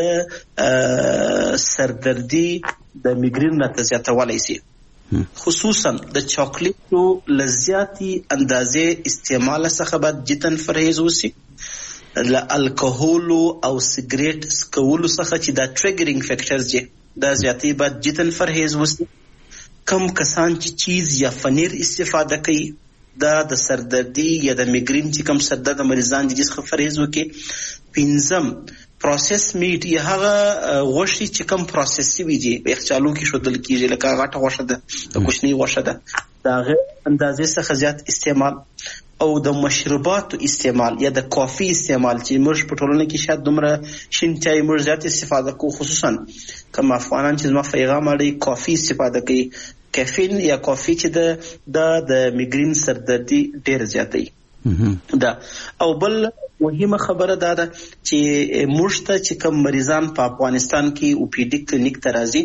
سردردي د میګرین نه زیاتوالی شي، خصوصا د چاکلیټو لزیاتی اندازې استعمال څخه باید جدا پرهیز وشي. له الکوهول او سیګریټ سکولو څخه چې دا ټریګرینګ فیکټرز دي دا زیاتی باید جدا پرهیز وشي. کم کسان چې چیز یا فنیر استفاده کوي دا د سردردي یا د میګرین چې کم سردرد مریضان دي څخه پرهیز وکړي. پنځم پروسس میټ یا هغه غوښې چې کم پروسس شوي دي په یخچالو کې شودل کیږي لکه غټه غوښه ده د کوچنۍ غوښه ده دا غیر اندازې څخه زیات استعمال او د مشروباتو استعمال یا د کافي استعمال چې موږ په ټولنه کې شاید دومره شین چای موږ زیات استفاده کوو، خصوصا کوم افغانان چې زما پیغام اړي کافي استفاده کوي. کافین یا کافي چې د میګرین سردردي ډیر زیاتوي دا. او بل مهمه خبره دا ده چې موږ ته چې کوم مریضان په افغانستان کې او پی ډی کلینیک ته راځي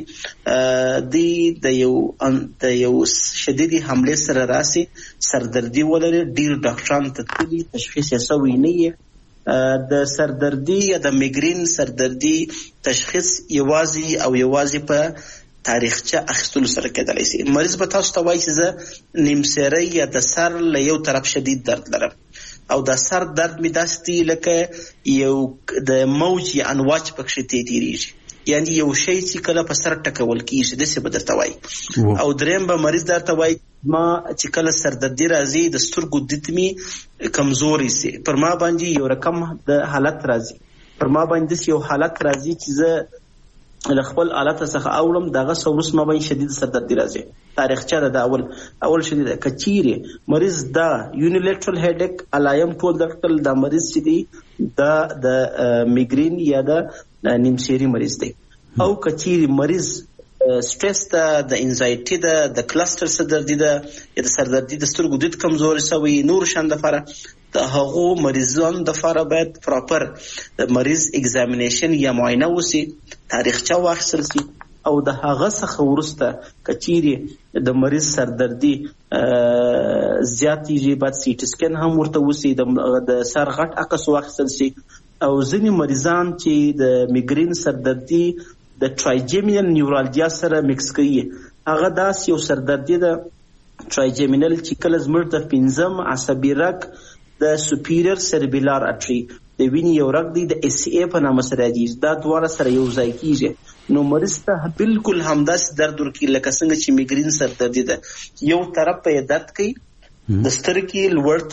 د یو شدیدي حمله سره راسي سردردي ولري ډیر ډاکټران ته تللي تشخیص یې سوی نه وي. د سردردي یا د میګرین سردردي تشخیص یوازې په تاریخچه اخیستلو سره کېدلی شي. مریض به تاسو ته وایي چې زه نیمسری یا د سر له یو طرف شدید درد لرم او د سر درد مې داسې دی لکه یو د موج یا انواج پکښې تیریږي، یعنی یو شی چې کله په سر ټکول کېږي داسې به درته وایي. او دریم به مریض درته وایي ما چې کله سردردي راځي د سترګو دید مې کمزوري سي، پر ما باندې یو رقم د حالت راځي، پر ما باندې یو حالت راځي چې زه له خپل حالت څخه اولم دغه سورس ما باندې شدید سردردي راځي. تاریخچه د اول شدید کچيري مریض دا یونیلیټرل هډیک الایم ټول د مریض چې دی د میګرین یا د نیمسيري مریض دی. او کچيري مریض سټرس د انزایټي د کلستر سردردي یا د سردردي د سترګو دید کمزوري سوی نور شان د فاره د هغو مریضانو د فاره باید پراپر مریض ایگزامینیشن یا معاینه وسی، تاریخچه واخیستل شي او د هغه څخه وروسته کچيري د مریض سردردي زیاتېږي باید سی ټي سکین هم ورته وسی، د سر غټ عکس واخیستل شي. او ځینې مریضان چې د میګرین سردردي د ټرایجیمینل نیورالجیا سره مکس کوي هغه داس یو سردردي د ټرایجیمینل چې کله زموږ د 5م عصبي رګ د سوپیریور سربیلار اټری د وینې یو رګ دی د اس ای په نامه سره دی دا دواړه سره یو ځای کیږي نو مریض ته بالکل همداس درد ورکی لکه څنګه چې میګرین سردردي ده. یو طرف په درد کوي د سترګې لوړ طرف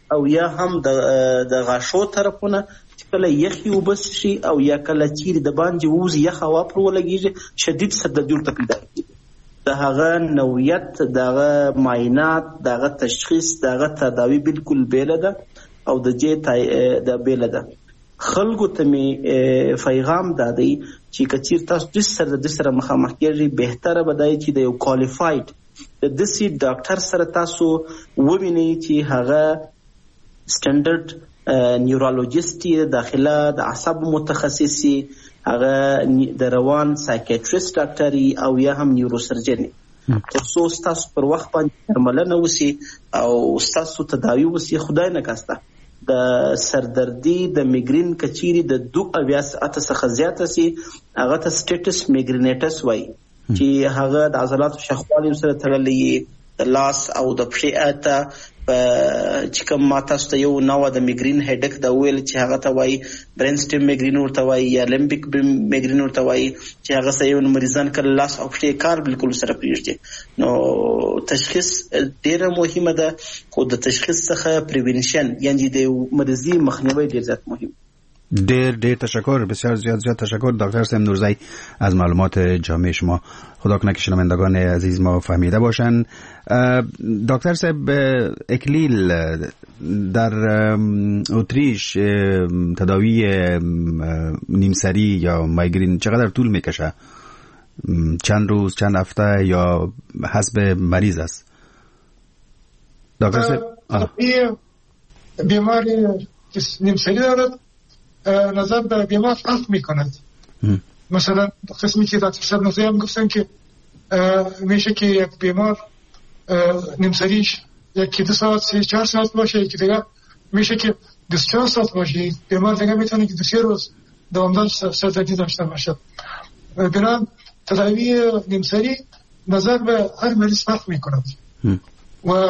او یا هم د غاښو طرفونه کله یخي وبس شي او یا کله چیرې د باندې ووزي یخ هوا پر ولګېږي شدید سردردي ورته پیدا کېږي. د هغه نوعیت، دغه معاینات، دغه تشخیص، دغه تداوی بالکل بیله ده او د دې د بیله ده. خلکو ته مې پیغام دا دی چې که چیرې تاسو د سردردي سره مخامخ کېږئ بهتره به دا چې د یو کوالیفاید د داسې ډاکټر سره تاسو ووینئ چې هغه سټنډرډ نیورولوژیست داخله د اعصاب متخصصي، هغه د روان سایکیټریست ډاکټري او یا هم نیوروسرجن ترڅو ستاسو پر وخت باندې درملنه وشي او ستاسو تداوی وشي. خدای نکاسته د سردردي د میګرین کچيري د 2 ساعت څخه زیاته سي هغه ته سټیټس میګرینټس وایي چې هغه د عضلاتو شخوالي سره تړلې د لاس او د پښې اته چې کوم ماته ست یو نو د میګرین هډک د ویل چې هغه ته وایي برین سټیم میګرین ورته وایي یا لیمبیک میګرین ورته وایي چې هغه سه یو مریضان کله لاس او پښې کار بالکل سره پریږدي. نو تشخیص ډیره مهمه ده خو د تشخیص څخه پریونشن یعنی د مریضي مخنیوي ډیر زیات مهم. ډیر تشکر، بسیار زیاد تشکر دکتر سیم نورزی از معلومات جامع شما. خدا کنه که شنوندگان عزیز ما فهمیده باشن. دکتر صاحب اکلیل در اتریش تداوی نیمسری یا مایگرین چقدر طول میکشه؟ چند روز، چند هفته یا حسب مریض است؟ دکتر صاحب بیماری نیمسری دارد نظر به بیمار فرق میکند. مثلا قسمی که دکتر صاحب نوزی هم گفتن که میشه که یک بیمار نیمسریش یکی 2 ساعت 3-4 ساعت باشه، یکی دیگه میشه که 24 ساعت باشه، بیمار دیگه میتونه که 2-3 روز دوامدار سردردی داشته باشه. بنابراین تداوی نیمسری نظر به هر مریض فرق میکند و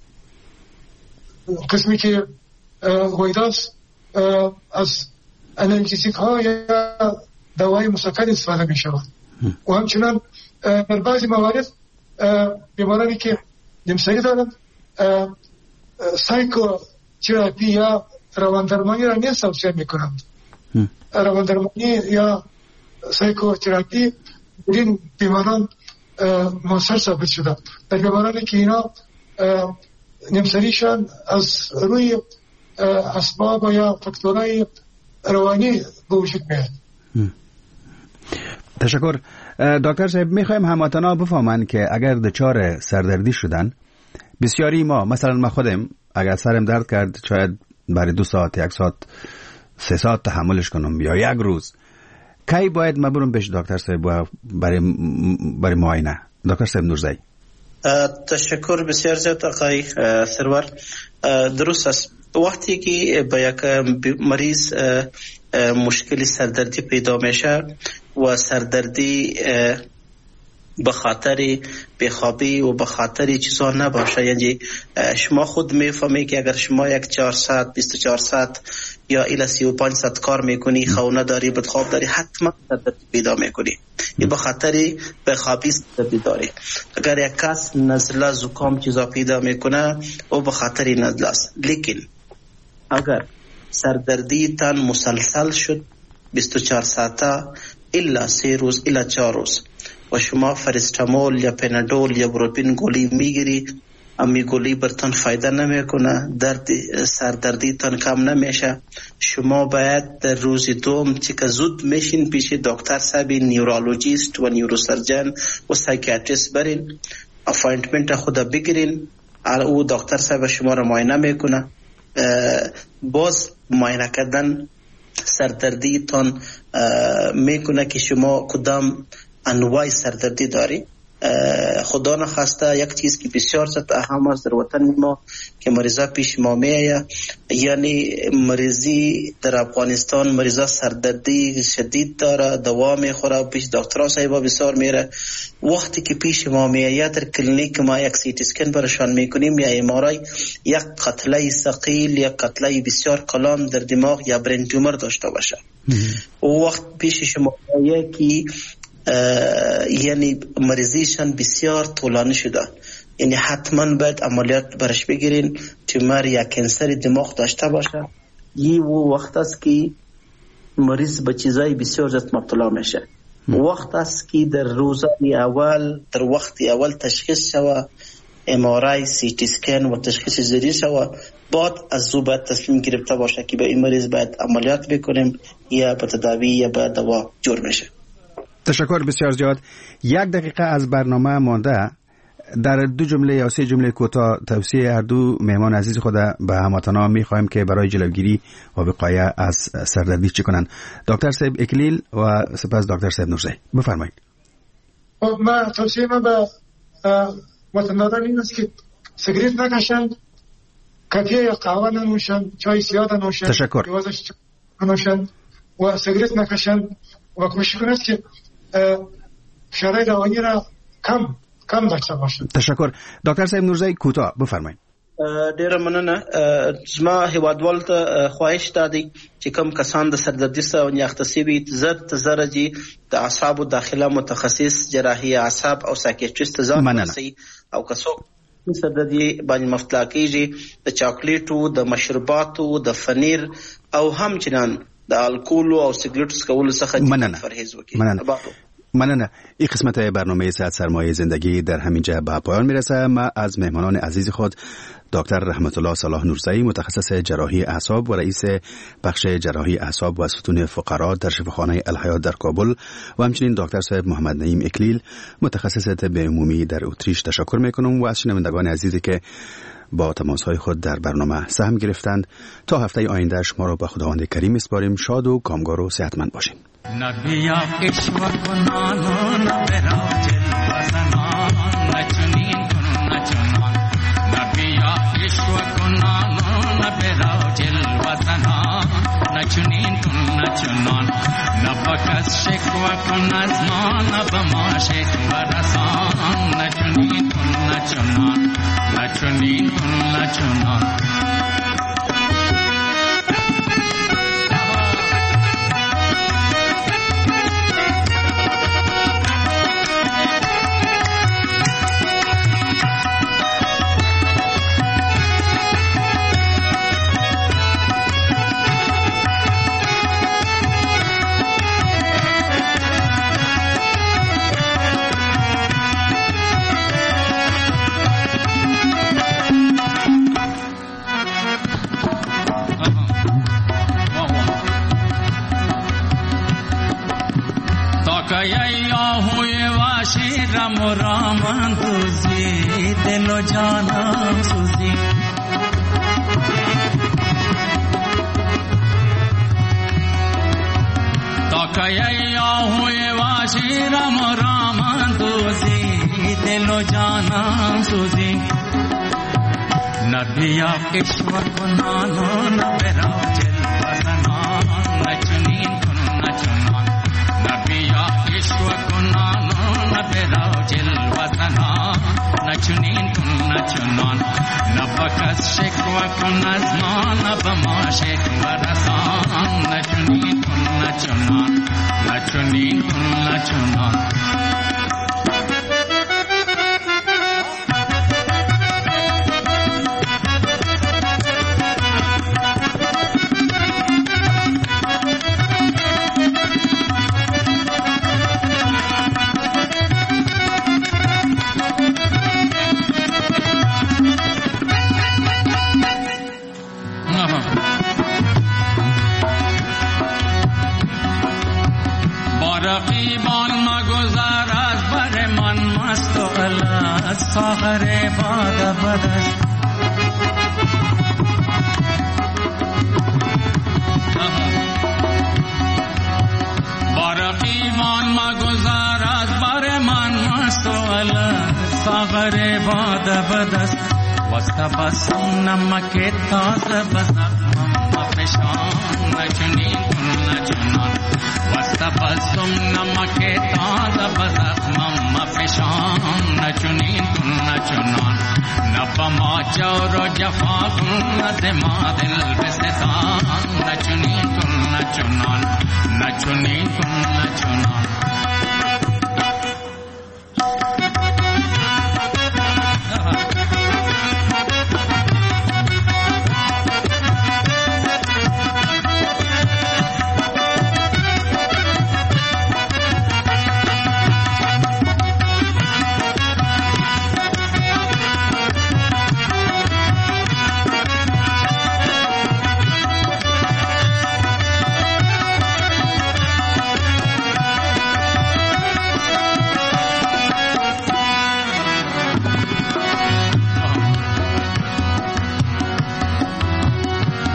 قسمی که ویداست از انالژیسیک ها یا دوای مسکن استفاده می شود و همچنان در بعضی موارد بیمارانی که نیمسری دارند سایکو تراپی یا رواندرمانی را نیز توصیه می کنند. رواندرمانی یا سایکو تراپی این بیماران موثر ثابت شده. در بیمارانی که اینا نیمسریشان از روی اسباب یا فاکتورهای روانی به وجود میاد. تشکر دکتر صاحب. میخوایم هموطنا بفهمن که اگر دچار سردردی شدن، بسیاری ما مثلا ما خودم اگر سرم درد کرد شاید برای 2 ساعت 1 ساعت 3 ساعت تحملش کنم یا 1 روز، کی باید ما برم پیش دکتر صاحب برای معاینه؟ دکتر صاحب نورزی. تشکر بسیار زیاد آقای سرور. درست است. وقتی که با یک مریض مشکل سردردی پیدا میشه و سردردی به خاطر بیخوابی و به خاطر چیزا نباشه، یعنی شما خود میفهمی که اگر شما یک 4 ساعت 24 ساعت یا الی 35 ساعت کار میکنی، خونه داری، بدخواب داری، حتما سردردی پیدا میکنی. این به خاطر بیخوابی سردردی داری. اگر یک کس نزله زکام چیزا پیدا میکنه او به خاطر نزله است. لیکن اگر سردردی تن مسلسل شد 24 ساعته الا 3 روز الا 4 روز و شما فرستامول یا پنادول یا بروپین گولی میگیری، امی گولی برتان فایده نمیکنه، درد سردردی تان کم نمیشه، شما باید در روز دوم که زود میشین پیش دکتر صاحب نیورولوژیست و نیوروسرجن و سایکیاتریست برین، اپاینتمنت خود بگیرین، او دکتر صاحب شما را معاینه میکنه. باز معاینه کردن سردردی تان میکنه که شما کدام انواع سردردی داری. خدا نخواسته یک چیز که بسیار زیاد اهم است در وطن ما که مریضا پیش ما میآید، یعنی مریضی در افغانستان مریضا سردردی شدید داره، دوا میخوره، پیش دکترها صاحبا بسیار میره. وقتی که پیش ما میآید در کلینیک ما یک سی تی اسکن برشان میکنیم یا ام آر آی، یک قتله ثقیل یا قتله بسیار کلان در دماغ یا برین تومر داشته باشه. وقت پیش شما میآید که یعنی مریضیشان بسیار طولانی شده، یعنی حتما باید عملیات برش بگیرین. تومور یا کانسر دماغ داشته باشه، یه وقت است که مریض به چیزای بسیار زیاد مبتلا میشه. وقت است که در روزهای اول، در وقت اول تشخیص شوه، MRI، CT سکن و تشخیص زری شوه، بعد از او باید تصمیم گرفته باشه که به این مریض باید عملیات بکنیم یا به تداوی یا به دوا جور میشه. تشکر بسیار زیاد. 1 دقیقه از برنامه مانده. در 2 جمله یا 3 جمله کوتاه توصیه هر دو مهمان عزیز خود به هموطنان می‌خوایم که برای جلوگیری و وقایه از سردردی چه کنند. دکتر صاحب اکلیل و سپس دکتر صاحب نورزی، بفرمایید. ما توصیه ما به وطندادان این است که سیگریت نکشن، کافی یا قهوه ننوشن، چای زیاد ننوشن، تشکر ننوشن و سیگریت نکشن و کوشش کنند که شرایط روانی را کم داشته باشن. تشکر. دکتر صاحب نورزی کوتاه بفرمایید. ډیره مننه. زما هیوادوال ته خواهش دادی چې کوم کسان د سردردي سره نیاخته وي زر جی د اعصابو داخله متخصص جراحي اعصاب او سایکیاتریست ځان ورسي، او کسو سردردي باندې مفتلا کیږي د چاکلیټو، د مشروباتو، د فنیر او همچنان د الکول او سیګریټ څکولو څخه پرهیز وکړي. مننه. این قسمت برنامه صحت سرمایه زندگی در همینجا به پایان میرسه. ما از مهمانان عزیز خود دکتر رحمت الله صلاح نورزی، متخصص جراحی اعصاب و رئیس بخش جراحی اعصاب و ستون فقرات در شفاخانه الحیات در کابل و همچنین دکتر صاحب محمد نعیم اکلیل، متخصص طب عمومی در اتریش تشکر میکنم و از شنوندگان عزیزی که با تماس‌های خود در برنامه سهم گرفتند. تا هفته آینده شما را به خداوند کریم میسپاریم. شاد و کامگار و صحتمند باشید. نبیا اشور کنانو نبرا جلوازنان نچنین کن نچنان. نبیا اشور کنانو نبرا جلوازنان نچنین کن نچنان. نبکس شکوه کن از ما نبما شکوه رسان نچنین کن نچنان نچنین کن نچنان. राम तुझी दिलो जाना सुजी तो कया हुए वाशी राम तुझी दिलो जाना सुजी. नबिया ईश्वर को नानो नबेरा जलवसना नचनीन कुन नचना. नबिया ईश्वर को नानो नबेरा जलवसना नचनीन कुन नचना. नबकस शिकवा कुन नज़मा नबमा शिकवा रसान नचनीन कुन नचना नचनीन कुन नचना. सागरे बाद बदस बारकी मान मा गुजारात बारे मान मस्तोल सागरे बाद बदस वस्तबसम नमके ताज बसक मम्मा पेशान नचनी नचना. वस्तबसम नमके ताज बसक मम्मा पेशान नचनी नचना. नबमा चौरो जफा नदमा दिल बेस्तान नचनी नचना नचनी नचना.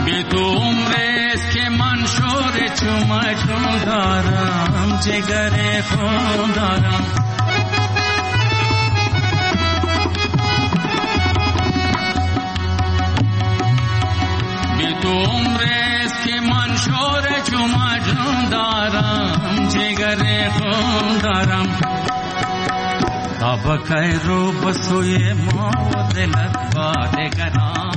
به تو عمرست که من شور چمچون دارم جگر خون دارم به تو عمرست که من شور چمچون دارم جگر خون دارم تا بکای رو بسوی ما دلت با دگران